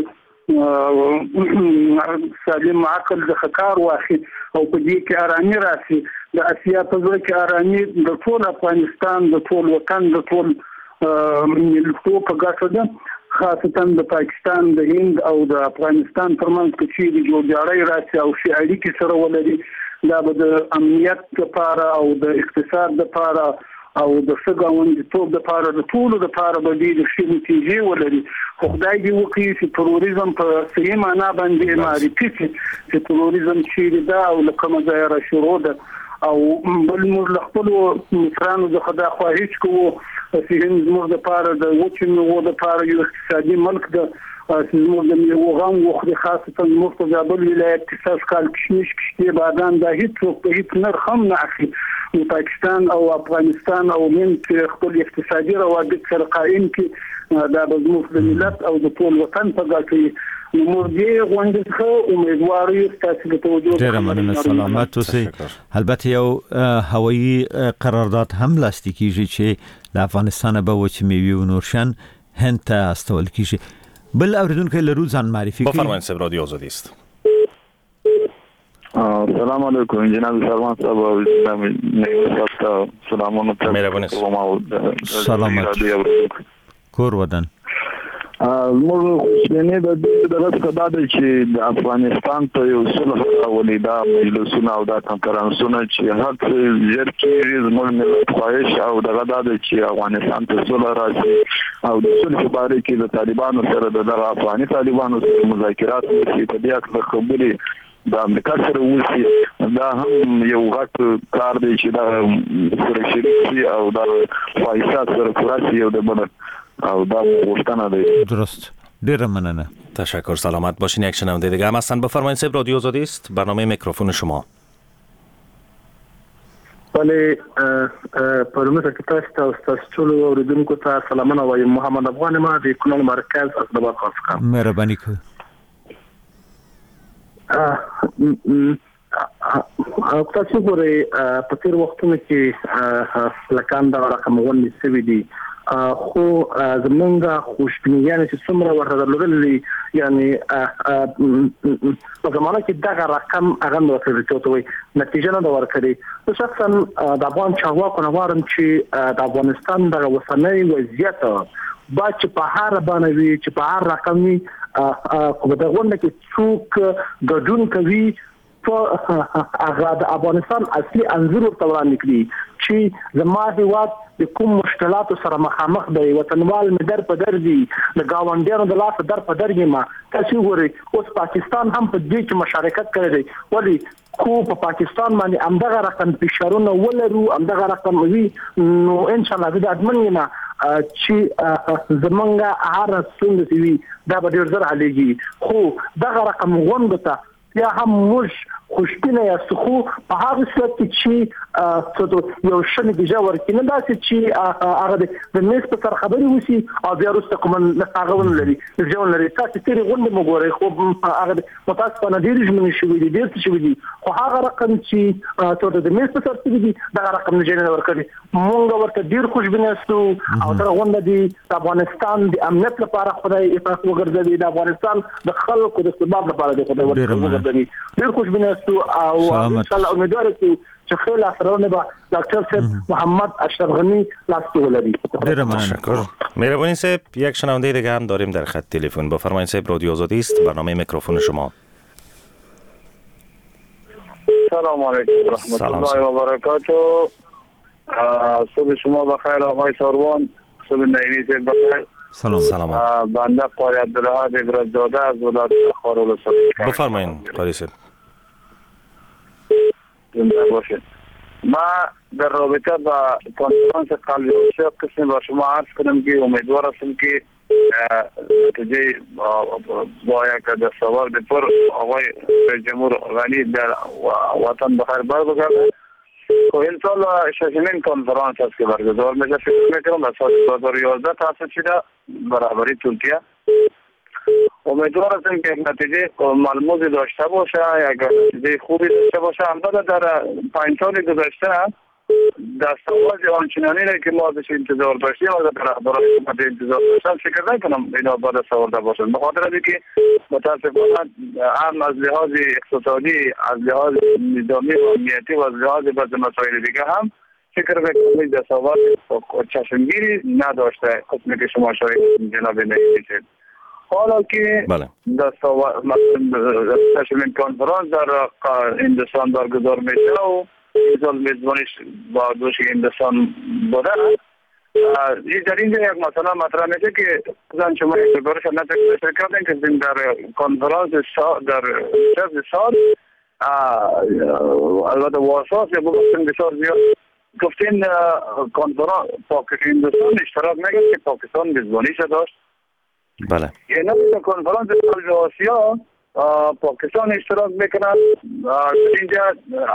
سالم عقل د خکار واخی او په دې کې آرامي راشي. د اسیا په ځای کې آرامي د ټول افغانستان د ټول وطن د ټول ملتونو په ګټه ده، خاصتا د پاکستان د هند او د افغانستان ترمنځ چې د جوړجاړی راشي او شي اړیکې سره ولري. دا به د امنیت لپاره او د اقتصاد لپاره او د سګاوندتوب لپاره د ټولو لپاره به د شي نتیجې ولري. خدای دې وکړي چې تروریزم په صحیح معنا باندې معرفي شي چې تروریزم چیرې ده او له کومه ځایه را شروع ده. او بل موږ له خپلو مشرانو څخه دا خواهش کوو چې زموږ لپاره د وچې میوو لپاره یو اقتصادي ملک ده چې زموږ د میوو غم وخوري، خاصتا زموږ په زابل ولایت کې سږ کال کشمش، کشتې، بادام دا هېڅوک په هېڅ نرخ هم نه اخلي. پاکستان او افغانستان او من خپل اقتصادي روابط سره قائم کړي دا به زموږ د ملت او د ټول وطن په ګټه موږ غونډه خو امیدوار یو تاسو ته توجه ډیر مننه سلامت اوسئ. البته یو هوایی قرارداد هم لاسلیک کیږي چې د افغانستان به وچ میوه او نورشن هند ته استول کیږي. بل اوریدونکو لرو ځان معرفي کړئ. بفرمایید صاحب رادیو آزادی است. سلام علیکم جناب سلمان صاحب او جناب نیو صاحب سلامونه مهرباني سلامت کور ودان موږ خوشبینه د دغه څخه چې د افغانستان ته یو صلح ولیدا مجلسونه او د کنفرانسونه چې هر څه زیر کې زموږ ملت خواهش او دغه چې افغانستان ته صلح راشي او د صلح لپاره کې د طالبانو سره د افغاني طالبانو سره مذاکرات وشي په دې اړه خبرې د امریکا سره وشي دا هم یو غټ کار دی چې دا سره شریک او د فایسات سره پراسي او د بل او دا غوښتنه ده. درست. ډیر مننه. تشکر. سلامت باشین. یک شنونده دیگه هم هستن. بفرمایید صاحب رادیو آزادی است. برنامه میکروفون شما. بله پرمت که تاسو ټول اوریدونکو ته سلامونه وایم. محمد افغان ما د کونړ مرکز اسداباد خاص کوم. مهرباني کوئ. تاسو ګورئ په تیر وختونو کې لکان دا رقم غونډې شوي دي خو زمونږ خوشبینیانه چې څومره ورته درلودلې یعنی په زمانه کې دغه رقم هغه ورته چوتوي نتیجه نه ورکړي. شخصا د افغان چارواکو نه غواړم چې د افغانستان د اوسنۍ وضعیت با چې په هر باندې وي چې په هر رقم وي کو د غونډه کې څوک ګډون کوي هغه د افغانستان اصلي انځور ورته وړاندې کړي چې زما هیواد د کوم مشکلاتو سره مخامخ دی. وطنوال مې در په در دي د گاونډیانو د لاس در په در ما تاسو ګورئ اوس پاکستان هم په دې کې مشارکت کړی دی ولی خو په پاکستان باندې همدغه رقم فشارونه ولرو همدغه رقم وي نو ان شاء الله د ادمنه چې زمونږه هر څنګه وي دا به ډیر زر عليږي خو دغه رقم غونډه ته یا هم موږ خوشبینه یاست خو په هغه صورت کې چې یو شنه دیجا ورکینه داسې چې هغه د میز په سر خبري وسی او بیا وروسته کوم هغه ولري ځون لري تاسو تیری غونډه مګوري خو هغه متاسفانه ډیر ژمنې شوې دي ډیر شوې دي خو هغه رقم چې ته د میز په سر کې دي دا رقم نه جوړ ورکړي. مونږ ورته ډیر خوشبینه یاستو او دا غونډه دي د افغانستان د امنیت لپاره خدای افاق وګرځي د افغانستان د خلکو د ثبات لپاره د خدای وګرځي ډیر خوشبینه او ان شاء الله امیدوار یو چې خیلی اثرونه به ډاکټر صاحب محمد اشرف غنی لاستو ولري. ډیر متشکرم. مهربانی صاحب یک شنونده دیگه هم داریم در خط تلفن. بفرمایید صاحب رادیو آزادی است. برنامه میکروفون شما. سلام علیکم و رحمت الله و برکاته. صبح شما بخیر آقای ساروان. صبح نعیمی صاحب بخیر. سلام. بنده قاری عبدالحاد ابرزاده از ولایت خارولستان. بفرمایید قاری صاحب. ما در رابطه با کنفرانس قلبی عاشق قسم با شما عرض کنم که امیدوار هستم که نتیجه با یک دستاورد پر آقای جمهور غنی در وطن بخیر بر بگرده و این سال ششمین کنفرانس است که برگزار میشه. فکر میکنم از سال 2011 تاسیس شده برابری ترکیه. امیدوار هستم که یک نتیجه ملموسی داشته باشه یک نتیجه خوبی داشته باشه. البته در 5 سال گذشته دستاورد آنچنانی را که ما ازش انتظار داشتیم از رهبران حکومت انتظار داشتم فکر نکنم اینا با دستاورد باشند بخاطر اینکه متاسفانه هم از لحاظ اقتصادی از لحاظ نظامی و امنیتی و از لحاظ بعض مسائل دیگه هم فکر میکنم دستاورد چشمگیری نداشته قسمی که شما شاید جناب نگیشید. حالا که ششمین کنفرانس در هندوستان برگزار میشه و این سال میزبانیش با دوش هندوستان بوده در اینجا یک مسئله مطرح میشه که زن شما یک گزارش نتیجه کردن که در کنفرانس در شب سال البته واساس یا بگفتن بسیار زیاد گفتین کنفرانس هندوستان اشتراک نگرد که پاکستان میزبانیش داشت. بله. یعنی کنفرانس خلیج آسیا پاکستان اشتراک میکنند، اینجا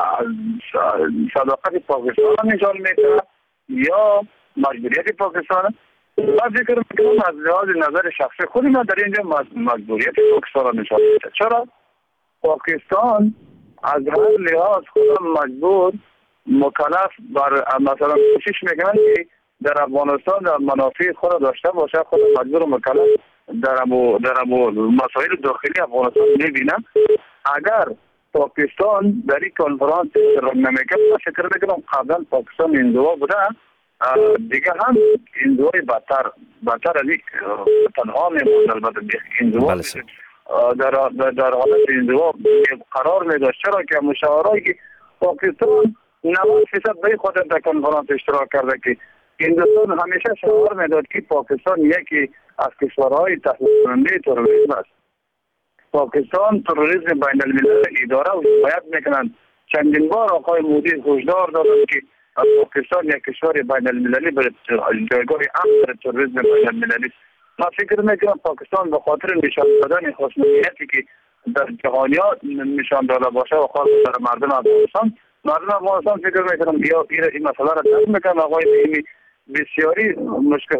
صداقت پاکستان نشان میکنه یا مجبوریت پاکستان. من فکر میکنم از لحاظ نظر شخصی خود من در اینجا مجبوریت پاکستان نشان میده. چرا؟ پاکستان از هر لحاظ خود مجبور مکلف بر مثلا کوشش میکنن که در افغانستان در منافع خود داشته باشه، خود مجبور مکلف در مسائل داخلی افغانستان میبینن. اگر پاکستان در این کنفرانس اشتراک نمیکنه، فکر میکنم قبلا پاکستان انزوا بوده، دیگه هم انزوای بدتر از این تنها نموند. البته انزوا در حالت انزوا قرار میداشت. چرا که مشاورایی که پاکستان 90% به خود در کنفرانس اشتراک کرده که هندوستان همیشه شعار میداد که پاکستان یکی از کشورهای تحریک کننده تروریسم است. پاکستان تروریسم بین المللی اداره و حمایت میکنند. چندین بار آقای مودی هشدار دادند که پاکستان یک کشور بین المللی به جایگاه امن تروریسم بین المللی. من فکر میکنم پاکستان به خاطر نشان دادن خصوصیتی که در جهانیات نشان داده باشه و خاص در مردم افغانستان فکر میکنم این مسئله را درک میکنم. آقای نعیمی بسیاری مشکل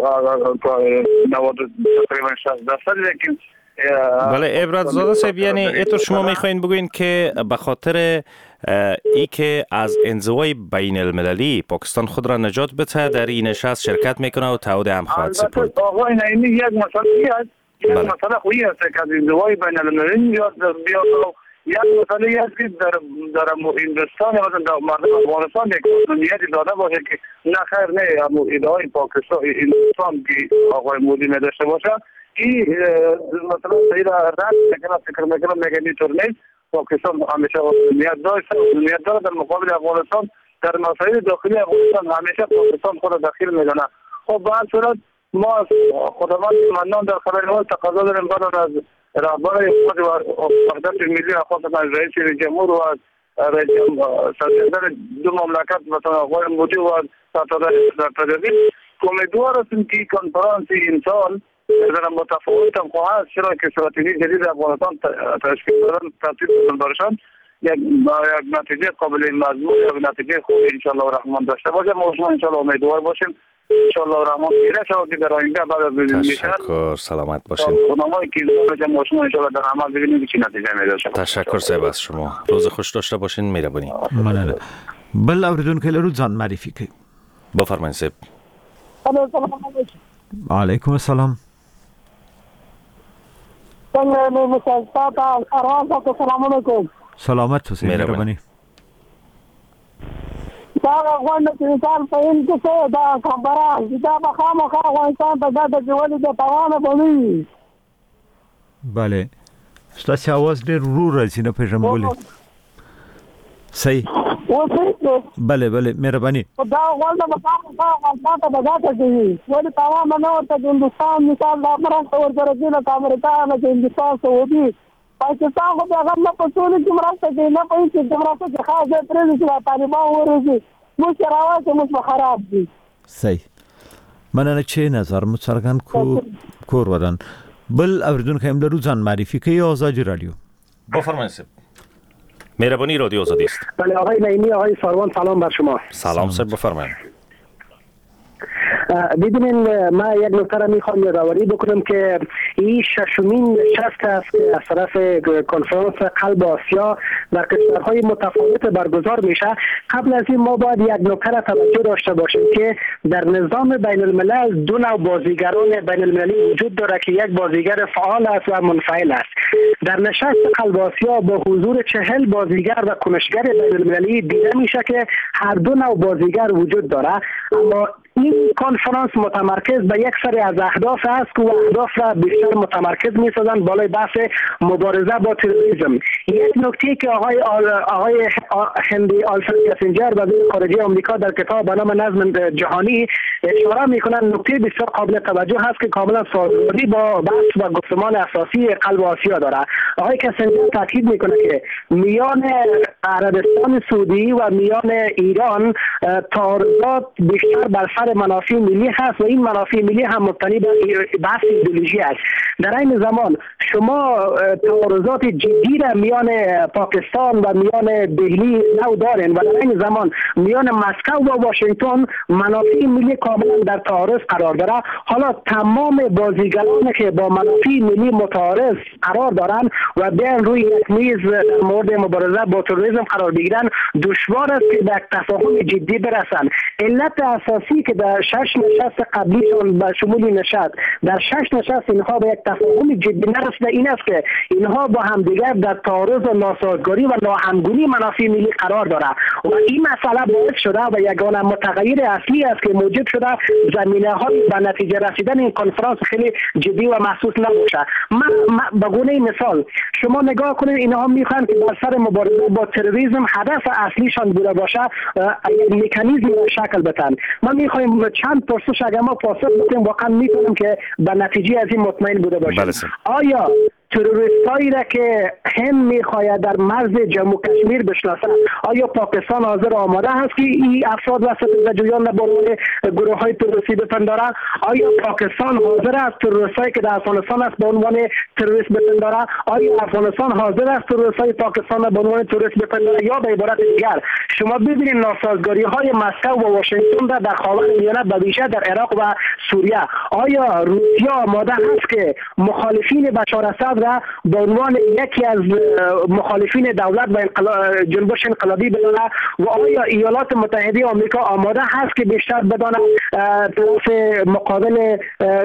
90% لیکن بله عبرت زاده صاحب، یعنی اینطور شما میخواین بگوین که به خاطر ای که از انزوای بین المللی پاکستان خود را نجات بده در این نشست شرکت میکنه و تعهد هم خواهد سپرد. آقای نعیمی یک مسئله است، یک مسئله خویی است که از انزوای بین المللی بیاد یک مسئله است که در هندوستان یا در مردم افغانستان یک مسئولیتی داده باشه که نه خیر نه اما ادعای پاکستان هندوستان که آقای مودی میداشته باشه این مثلا صحیح رد میکنه. فکر میکنم میگه اینطور نیست. پاکستان همیشه مسئولیت داره در مقابل افغانستان در مسائل داخلی افغانستان. همیشه پاکستان خود دخیل میکنه. خب به هر صورت ما خدمات منان در خبرنگار تقاضا داریم بعد از رهبر حکومت و وحدت ملی خاصتا رئیس جمهور و صدر دو مملکت مثلا آقای مودی و صدر امیدوار هستیم که کنفرانس این سال در متفاوت هم خواهد چرا که استراتژی جدید افغانستان تشکیل دادن ترتیب دادن یک نتیجه قابل مضمون یا نتیجه خوب انشالله الرحمن داشته باشه. ما شما انشالله امیدوار باشیم انشالله الرحمن پیدا شود که در آینده بعد از تشکر، سلامت باشین. خدماتی که باشم ما شما انشالله در عمل ببینیم چی نتیجه میده. تشکر صاحب از شما. روز خوش داشته باشین. مهربانی. مننه. بل اوریدونکو لرو ځان معرفي کړئ. بفرمایئ صاحب. علیکم السلام. سلامت اوسئ. مهرباني. دا غونډه چې انسان په هند کې څه دا خبره دا به خامخا افغانستان ته ګټه کې ولې د تاوانه به وي. بله ستاسو اواز ډېر ورو راځي نه پېژنم ولې. صحیح. بله مهرباني. دا غونډه به خامخا افغانستان ته ګټه کوي ولې تاوان نه ورته د هندوستان مثال د امریکا ورسره کې د امریکا نه هندوستان سعودي پاکستان خو هغه نه په ټول کې مرسته کوي نه په هیڅ مرسته کې خاصه پرې چې طالبان ورسي موږ راوځي موږ خراب دي. صحیح. مننه چې نظر مو څرګند کور ودان. بل اوریدونکو هم لرو ځان معرفي کوي. آزادی رادیو. بفرمایید. مهربانی رادیو آزادی است. بله آقای نعیمی، آقای ساروان، سلام بر شما. سلام صاحب، بفرمایید. ببینین من یک نکته را میخوام یادآوری بکنم که این ششمین نشست است که از طرف کنفرانس قلب آسیا در کشورهای متفاوت برگزار میشه. قبل از این ما باید یک نکته را توجه داشته باشیم که در نظام بین الملل دو نوع بازیگران بین المللی وجود داره که یک بازیگر فعال است و منفعل است. در نشست قلب آسیا با حضور 40 بازیگر و کنشگر بین المللی دیده میشه که هر دو نوع بازیگر وجود داره، اما این کنفرانس متمرکز به یک سری از اهداف است که اهداف را بیشتر متمرکز می‌سازند بالای بحث مبارزه با تروریسم. یک نکته که آقای هندی آلفرد کسینجر وزیر خارجه آمریکا در کتاب به نام نظم جهانی اشاره می‌کنند، نکته بسیار قابل توجه هست که کاملا سازگاری با بحث و گفتمان اساسی قلب آسیا دارد. آقای کسینجر تاکید می‌کنه که میان عربستان سعودی و میان ایران تعارضات بیشتر بر سر منافع ملی هست و این منافع ملی هم مبتنی به بحث ایدئولوژی است. در این زمان شما تعارضات جدی را میان پاکستان و میان دهلی نو دارین و در این زمان میان مسکو و واشنگتن منافع ملی کاملا در تعارض قرار داره. حالا تمام بازیگرانی که با منافع ملی متعارض قرار دارن و بیان روی یک میز در مورد مبارزه با تروریسم قرار بگیرن، دشوار است که به تفاهم جدی برسن. علت اساسی که در 6 نشست قبلیشون به شمول نشست در 6 نشست اینها به یک تفاهم جدی نرسیده این است که اینها با همدیگر در تعارض و ناسازگاری و ناهمگونی منافع ملی قرار داره و این مسئله باعث شده و یگانه متغیر اصلی است که موجب شده زمینه‌های به نتیجه رسیدن این کنفرانس خیلی جدی و محسوس نباشه. به گونه مثال شما نگاه کنید، اینها میخوان که بر سر مبارزه با تروریسم هدف اصلیشان بوده باشه مکانیزم شکل بدن. ما میخوایم چند پرسش اگر ما پاسخ بدیم واقعا میتونیم که به نتیجه از این مطمئن بوده باشیم. آیا تروریستایی را که هند میخواید در مرز جمهور کشمیر بشناسد، آیا پاکستان حاضر آماده هست که این افراد و ستیزجویان را به عنوان گروه های تروریستی بپنداره؟ آیا پاکستان حاضر است تروریستایی که در افغانستان است به عنوان تروریست بپنداره؟ آیا افغانستان حاضر است تروریستای پاکستان را به عنوان تروریست بپنداره؟ یا به عبارت دیگر شما ببینید ناسازگاری های مسکو و واشنگتن را در خاورمیانه به ویژه در عراق و سوریه. آیا روسیه آماده است که مخالفین بشار اسد را به عنوان یکی از مخالفین دولت و جنبش انقلابی بدانه؟ و آیا ایالات متحده آمریکا آماده هست که بیشتر بدانه طرف مقابل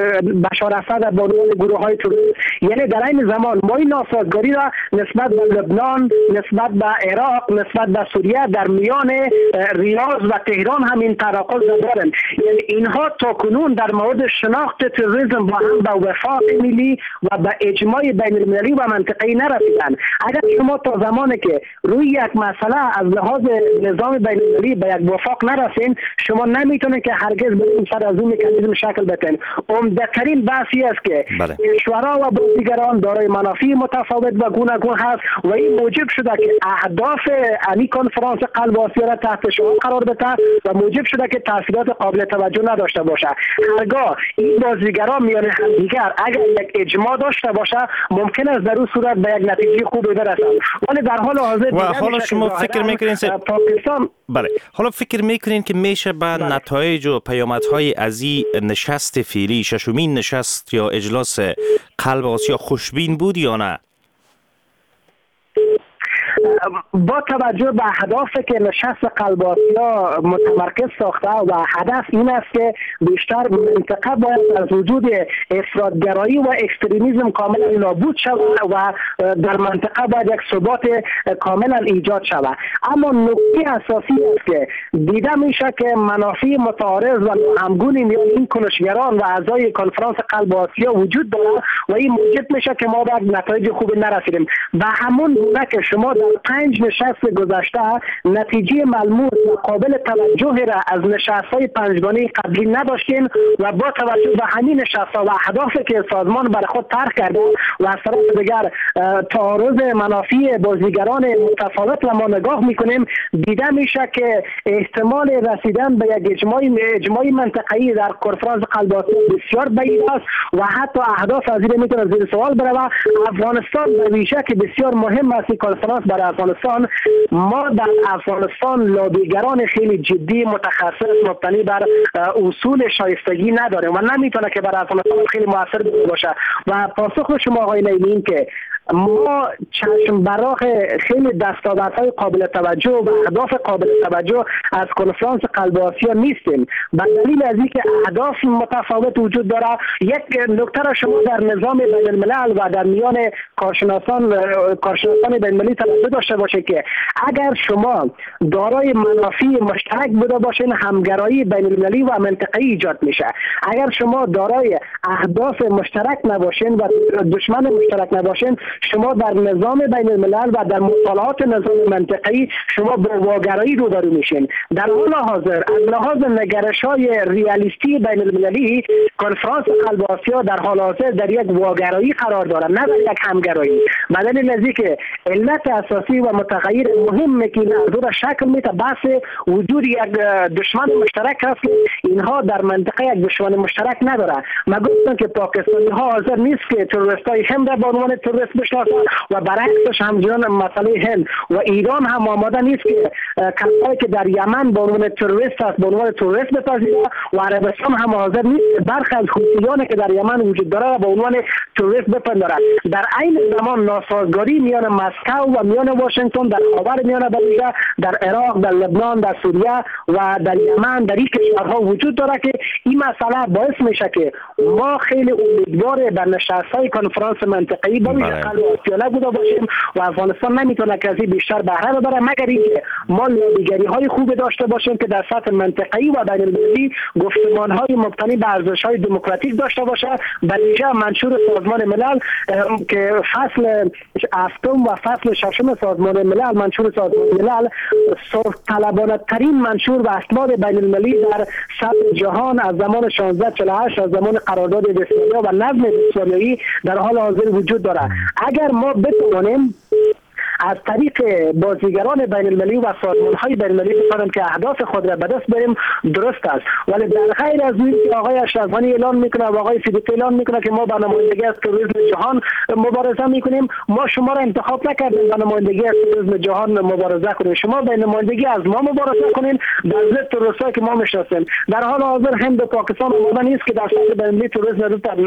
بشار اسد به عنوان گروه های تروریست؟ یعنی در این زمان ما این ناسازگاری را نسبت به لبنان، نسبت به عراق، نسبت به سوریه در میان ریاض و تهران هم این تناقض دارند. یعنی اینها تا کنون در مورد شناخت تروریسم با هم به وفاق ملی و به اجماع بین المللی و منطقه‌ای نرسیدن. اگر شما تا زمانی که روی یک مسئله از لحاظ نظام بین المللی به یک وفاق نرسین، شما نمیتونید که هرگز برین سر از اون مکانیزم شکل بدین. عمده‌ترین بحثی است که کشورها و بازیگران دارای منافع متفاوت و گوناگون هست و این موجب شده که اهداف این کنفرانس قلب آسیا را تحت شعار قرار بده و موجب شده که تاثیرات قابل توجه نداشته باشه. هرگاه این بازیگران میان همدیگر اگر یک اجماع داشته باشه ممکن است در اون صورت به یک نتیجه خوبی برسن. ولی در حال حاضر حالا شما فکر میکنین پاکستان حالا فکر میکنین که میشه به نتایج و پیامدهای از این نشست فعلی، ششمین نشست یا اجلاس قلب آسیا خوشبین بود یا نه؟ با توجه به اهدافی که نشست قلب آسیا متمرکز ساخته و هدف این است که بیشتر منطقه باید از وجود افراطگرایی و اکستریمیسم کاملا نابود شود و در منطقه باید یک ثبات کاملا ایجاد شود. اما نکته اساسی است که دیده میشه که منافع متعارض و همگونی میان این کنشگران و اعضای کنفرانس قلب آسیا وجود داره و این موجب میشه که ما به نتایج خوبی نرسیدیم. به همون گونه که شما در 5 نشست گذشته نتیجه ملموس و قابل توجه را از نشست‌های پنجگانه قبلی نداشتیم و با توجه به همین نشست‌ها و اهدافی که سازمان برای خود طرح کرده و از طرف دیگر تعارض منافع بازیگران متفاوت و ما نگاه میکنیم، دیده میشه که احتمال رسیدن به یک اجماع منطقه‌ای در کنفرانس قلب آسیا بسیار بعید است و حتی اهداف از این میتونه زیر سوال بره. افغانستان به ویژه که بسیار مهم است کنفرانس برای افغانستان، ما در افغانستان لابیگران خیلی جدی متخصص مبتنی بر اصول شایستگی نداریم و نمیتونه که برای افغانستان خیلی موثر باشه. و پاسخ شما آقای نیمی این که ما چشم براق خیلی دستاوردهای قابل توجه و اهداف قابل توجه از کنفرانس قلب آسیا نیستیم به دلیل از اینکه اهداف متفاوت وجود داره. یک نکته را شما در نظام بین الملل و در میان کارشناسان بین المللی توجه داشته باشه که اگر شما دارای منافع مشترک بوده باشین، همگرایی بین المللی و منطقه‌ای ایجاد میشه. اگر شما دارای اهداف مشترک نباشین و دشمن مشترک نباشین، شما در نظام بین الملل و در مطالعات نظام منطقی شما با واگرایی روبرو میشین. در حال حاضر از لحاظ نگرش‌های ریالیستی بین المللی کنفرانس قلب آسیا در حال حاضر در یک واگرایی قرار دارد، نه در یک همگرایی. به دلیل از اینکه علت اساسی و متغیر مهم که این موضوع را شکل میده بحث وجود یک دشمن مشترک است. اینها در منطقه یک دشمن مشترک نداره. ما گفتم که پاکستانی ها حاضر نیست که تروریستای هند را به عنوان تروریست بشناسند و برعکسش همچنان مسئله هند و ایران هم آماده نیست که کسایی که در یمن به عنوان تروریست است به عنوان تروریست بپذیره و عربستان هم حاضر نیست برخی از حوثیانی که در یمن وجود داره به عنوان تروریست بپندارد. در عین زمان ناسازگاری میان مسکو و میان واشنگتن در خاورمیانه بریده، در عراق، در لبنان، در سوریه و در یمن در این کشورها وجود داره که این مسئله باعث میشه که ما خیلی امیدوار در نشست‌های کنفرانس منطقه‌ای با قلب آسیا نبوده باشیم و افغانستان نمیتونه که از این بیشتر بهره ببره مگر اینکه ما لابیگری‌های خوب داشته باشیم که در سطح منطقه‌ای و بین‌المللی گفتمان‌های مبتنی به ارزش‌های دموکراتیک داشته باشه. به ویژه منشور سازمان ملل که فصل هفتم و فصل ششم سازمان ملل، منشور سازمان ملل طلبانه ترین منشور و اسناد بین‌المللی در سطح جهان از زمان 1648 از زمان قرارداد وستفالیا و نظم وستفالیایی در حال حاضر وجود داره. اگر ما بتوانیم از طریق بازیگران بین المللی و سازمان های بین المللی بکنیم که اهداف خود را به دست بریم درست است، ولی در غیر از این که آقای اشرف غنی اعلان میکنه و آقای صدیقی اعلان میکنه که ما با نمایندگی از تروریسم جهان مبارزه میکنیم، ما شما را انتخاب نکردیم با نمایندگی از تروریسم جهان مبارزه کنیم، شما به نمایندگی از ما مبارزه کنین در ضد تروریستی که ما میشناسیم. در حال حاضر هند و پاکستان آماده نیست که در سطح بین المللی تروریسم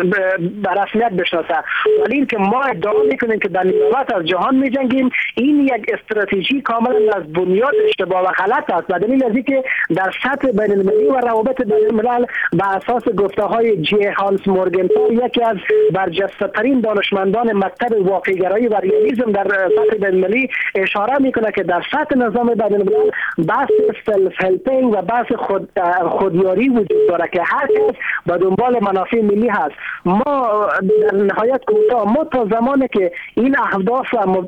به رسمیت بشناسه، ولی اینکه ما ادعا میکنیم که در نیابت از جهان میجنگیم این یک استراتژی کاملا از بنیاد اشتباه و غلط است. به دلیل از اینکه در سطح بین المللی و روابط بین الملل بر اساس گفته‌های جی هانس مورگنتال یکی از برجسته ترین دانشمندان مکتب واقع‌گرایی و ریالیسم در سطح بین المللی اشاره میکنه که در سطح نظام بین الملل بحث سلف هلپینگ و بحث خودیاری وجود داره که هر کس به دنبال منافع ملی هست. ما در نهایت کوتاه ما تا زمانی که این اهداف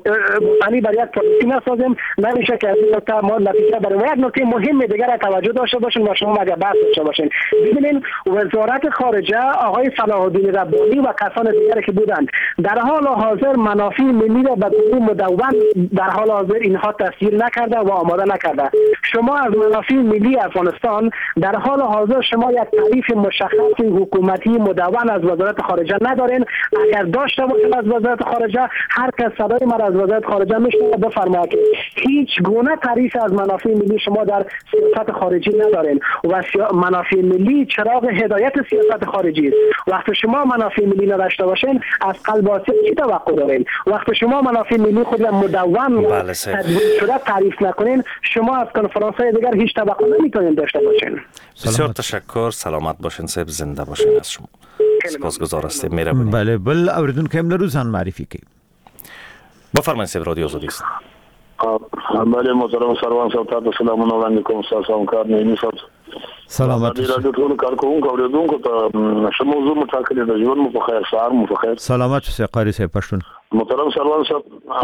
یعنی برای یک پالیسی نسازیم نمیشه که از این نکته ما نتیجه برای یک نکته مهم دیگر توجه داشته باشیم و شما مگه بحث داشته باشین. ببینید وزارت خارجه آقای صلاح الدین ربانی و کسان دیگری که بودند در حال حاضر منافع ملی را به طور مدون در حال حاضر اینها تسجیل نکرده و آماده نکرده. شما از منافع ملی افغانستان در حال حاضر شما یک تعریف مشخص حکومتی مدون از وزارت خارجه ندارین. اگر داشته باشین از وزارت خارجه هر کس صدای ما از وزارت خارجه میشنوه بفرمایید که هیچ گونه تعریف از منافع ملی شما در سیاست خارجی ندارین و منافع ملی چراغ هدایت سیاست خارجی است. وقتی شما منافع ملی نداشته باشین از قلب آسیا چی توقع دارین؟ وقتی شما منافع ملی خود را مدون و تدوین شده تعریف نکنین شما از کنفرانس های دیگر هیچ توقع نمیتونین داشته باشین. بسیار تشکر، سلامت باشین صاحب، زنده باشین از شما. سپاسگزار هستیم. مهربانی. بله بل اوریدونکو هم لرو ځان معرفي کړئ. بفرمایئ صاحب، رادیو آزادی است. بله محترم سروان صاحب تاسو سلامونه وړاندې کوم. تاسو هم کار نه صاحب سلامت اوسئ. رادیو ټول کارکوونکو اوریدونکو ته شمو موضوع متأکد د ژوند مو په خیر، سهار مو په خیر. سلامت اوسئ قاری صاحب پښتون. محترم سروان صاحب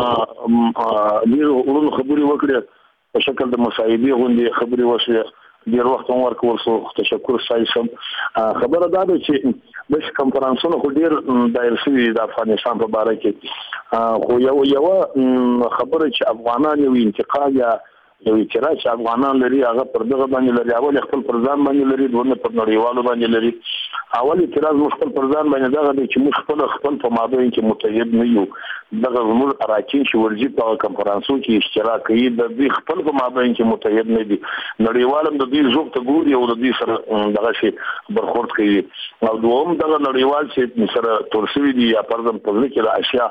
ډیر ورونو خبري وکړه په شکل د مصاحبې غونډې خبري وشوه. ډیر وخت هم ورکول شو. تشکر سایسم. خبره دا ده چې د کنفرانسونو خو ډیر دایر شوي د افغانستان په اړه کې خو یو خبره چې افغانان یو انتقاد یا یو اعتراض چې افغانان لري هغه پر دغه باندې لري. اول خپل پر ځان باندې لري، دوه پر نړیوالو باندې لري. اول اعتراض مخ پر ځان باندې دا دی چې موږ خپل په مابین کې متحد نه یو. دغه زموږ اراکین چې ورځي په کنفرانسو کې اشتراک کوي د دې خپل په مابین کې متحد نه دي. نړیوالم د دې ژوند ته ګوري او د دې سره دغه شی برخورد کوي. او دوم دغه نړیوال چې سره تورسوي دي یا پرځم په ځکه د اشیا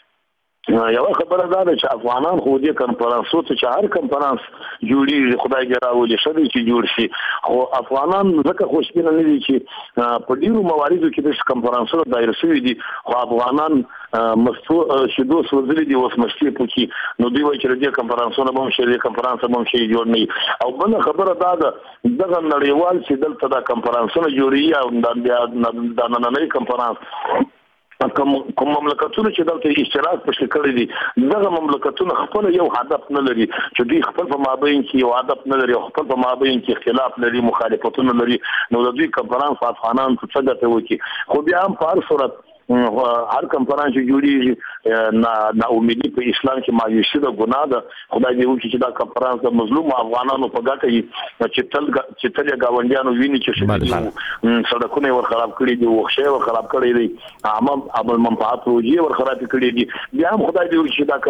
یو خبره دا ده چې افغانان خو دې کنفرانسو ته چې هر کنفرانس جوړي خدای ګراولي شوی چې جوړ شي، خو افغانان ځکه خوشبینه نه دي چې په ډیرو مواردو کې د کنفرانسونو دایر شوی دي، خو افغانان مستو شدو سوزلي دي اوس مشکل پکې نو دوی وایي چې دې کنفرانسونو به شي، دې کنفرانس به شي جوړ نه. او بل خبره دا ده دغه نړیوال چې دلته د کنفرانسونو جوړي او د نننۍ کنفرانس کوم مملکتونه چې دلته اشتراک پښې کړی دي دغه مملکتونه خپل یو هدف نه لري چې دوی خپل په مابین کې یو هدف نه لري خپل په مابین کې اختلاف لري مخالفتونه لري نو د دوی کنفرانس افغانان څه ګټه وکړي خو بیا هم په هر صورت هر کنفرانس چې جوړیږي نا امیدي په اسلام کې مایوسي ده ګناه ده خدای دې وکړي چې دا کنفرانس د مظلوم افغانانو په ګټه وي چې تل غاونډیانو ویني چې سړکونه ور خراب کړي دي وښه ور خراب کړي دي عام منفعت روجي ور خراب کړي دي بیا هم خدای دې وکړي چې دا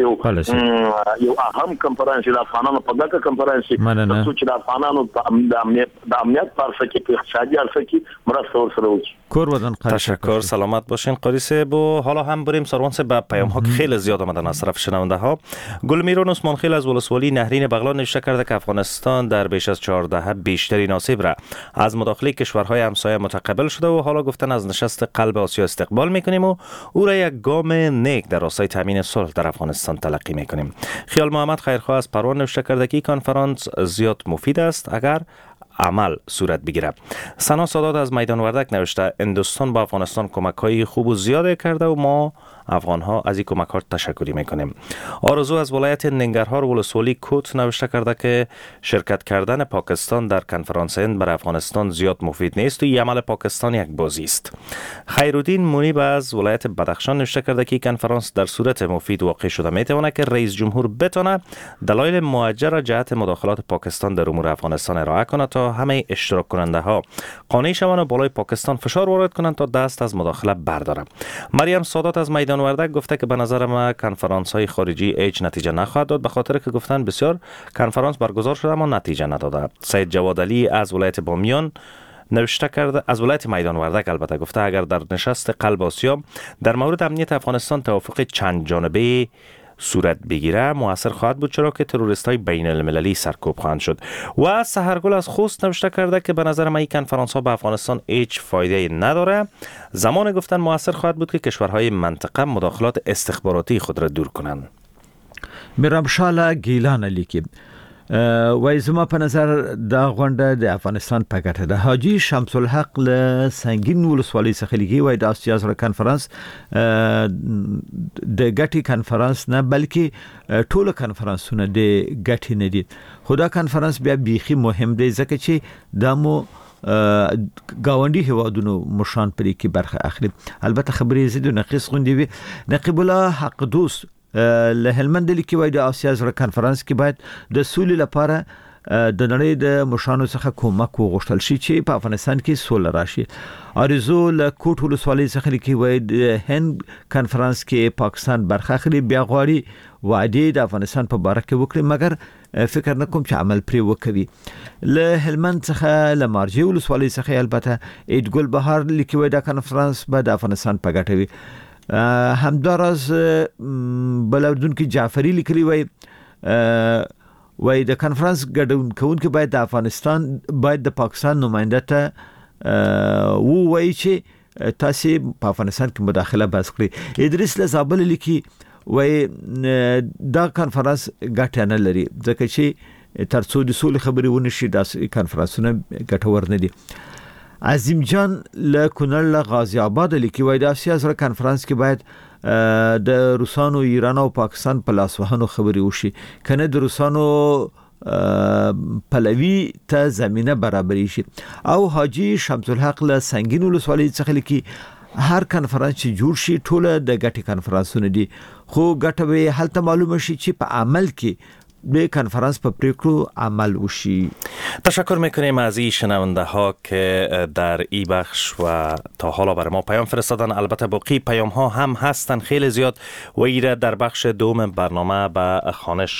کنفرانس یو اهم کنفرانس د افغانانو په ګټه کنفرانس چې د افغانانو د امنیت پر څه کې اقتصادي ارڅ کې مرسته ورسره وکړي تشکر سلامت باشین قاری صاحب و حالا هم بریم سروان صاحب به پیام ها که خیلی زیاد آمدن از طرف شنونده ها. گلمیرون عثمان خیل از ولسوالی نهرین بغلان نوشته کرده که افغانستان در بیش از 14 بیشترین آسیب را از مداخله کشورهای همسایه متقبل شده و حالا گفتن از نشست قلب آسیا استقبال میکنیم و او را یک گام نیک در راستای تامین صلح در افغانستان تلقی میکنیم. خیال محمد خیرخواه از پروان نوشته کرده که کنفرانس زیاد مفید است اگر عمل صورت بگیره. سنا سادات از میدان وردک نوشته هندوستان با افغانستان کمک‌های خوب و زیاده کرده و ما افغان‌ها از این کمک‌ها تشکری میکنیم. آرزو از ولایت ننگرهار ولسوالی کوت نوشته کرده که شرکت کردن پاکستان در کنفرانس هند برای افغانستان زیاد مفید نیست و این عمل پاکستان یک بازی است. خیرالدین منیب از ولایت بدخشان نوشته کرده که کنفرانس در صورت مفید واقع شده میتونه که رئیس جمهور بتونه دلایل موجه را جهت مداخلات پاکستان در امور افغانستان ارائه کنه تا همه اشتراک کننده ها قانع شوند و بالای پاکستان فشار وارد کنند تا دست از مداخله برداره. مریم سادات از میدان وردک گفته که به نظر ما کنفرانس های خارجی هیچ نتیجه نخواهد داد به خاطر که گفتن بسیار کنفرانس برگزار شده اما نتیجه نداده. سید جواد علی از ولایت بامیان نوشته کرده از ولایت میدان وردک البته گفته اگر در نشست قلب آسیا در مورد امنیت افغانستان توافق چند جانبه صورت بگیره موثر خواهد بود چرا که تروریست‌های بین المللی سرکوب خواهند شد. و سحرگل از خوست نوشته کرده که به نظر من این کنفرانس ها به افغانستان هیچ فایده نداره. زمان گفتن موثر خواهد بود که کشورهای منطقه مداخلات استخباراتی خود را دور کنند. میرمشاله گیلان لیکي وای زما په نظر دا غونډه د افغانستان په ګټه ده. حاجی شمس الحق له سنگین ولسوالۍ څخه لیکي وای د آسیا سره کنفرانس د ګټي کنفرانس نه بلکې ټول کنفرانسونه د ګټي نه دي. خدا کنفرانس بیا بیخي مهم دی ځکه چې دمو گاونډي هوادونو مشان پرې کې برخه اخلي. البته خبرې زید نقیس غونډي وي. نقیب الله حق دوست له هلمند لیکي وای د آسیا سره کنفرانس کې باید د سولې لپاره د نړۍ د مشانو څخه کومک وغوښتل شي چې په افغانستان کې سوله راشي. ارزو له کوټ ولسوالۍ څخه لیکي وای د هند کنفرانس کې پاکستان برخه اخلي بیا غواړي وعده د افغانستان په باره کې وکړي مګر فکر نه کوم چې عمل پرې وکوي. له هلمند څخه له مارجې ولسوالۍ څخه البته ایدګل بهار لیکي وای د کنفرانس به د افغانستان په ګټه وي. همداراز بلوردون کې جعفری لیکلی وای د کنفرانس ګډون کوونکي باید د افغانستان باید د پاکستان نماینده ته وایي چې تاسو په افغانستان کې مداخله بس کړئ. ادریس له زابل لیکي وای دا کنفرانس ګټه نه لري ځکه چې ترڅو د سولې خبرې ونشي دا کنفرانسونه ګټور نه دي. عظیم جان له کونړ له غازی آباد لیکي وای د آسیا سره کنفرانس کې باید د روسانو ایران او پاکستان په لاس وهنو خبرې وشي کنه د روسانو پلوي ته زمينه برابرې شي. او حاجی شمس الحق له سنگین ولسوالۍ څخه لیکي هر کنفرانس چې جوړ شي ټوله د ګټي کنفرانسونه دي خو ګټه به هلته معلومه شي چې په عمل کې به کنفرانس په پریکړو عمل وشي. تشکر میکنیم از این شنونده ها که در این بخش و تا حالا برای ما پیام فرستادن. البته باقی پیام ها هم هستن خیلی زیاد و ایره در بخش دوم برنامه به خانش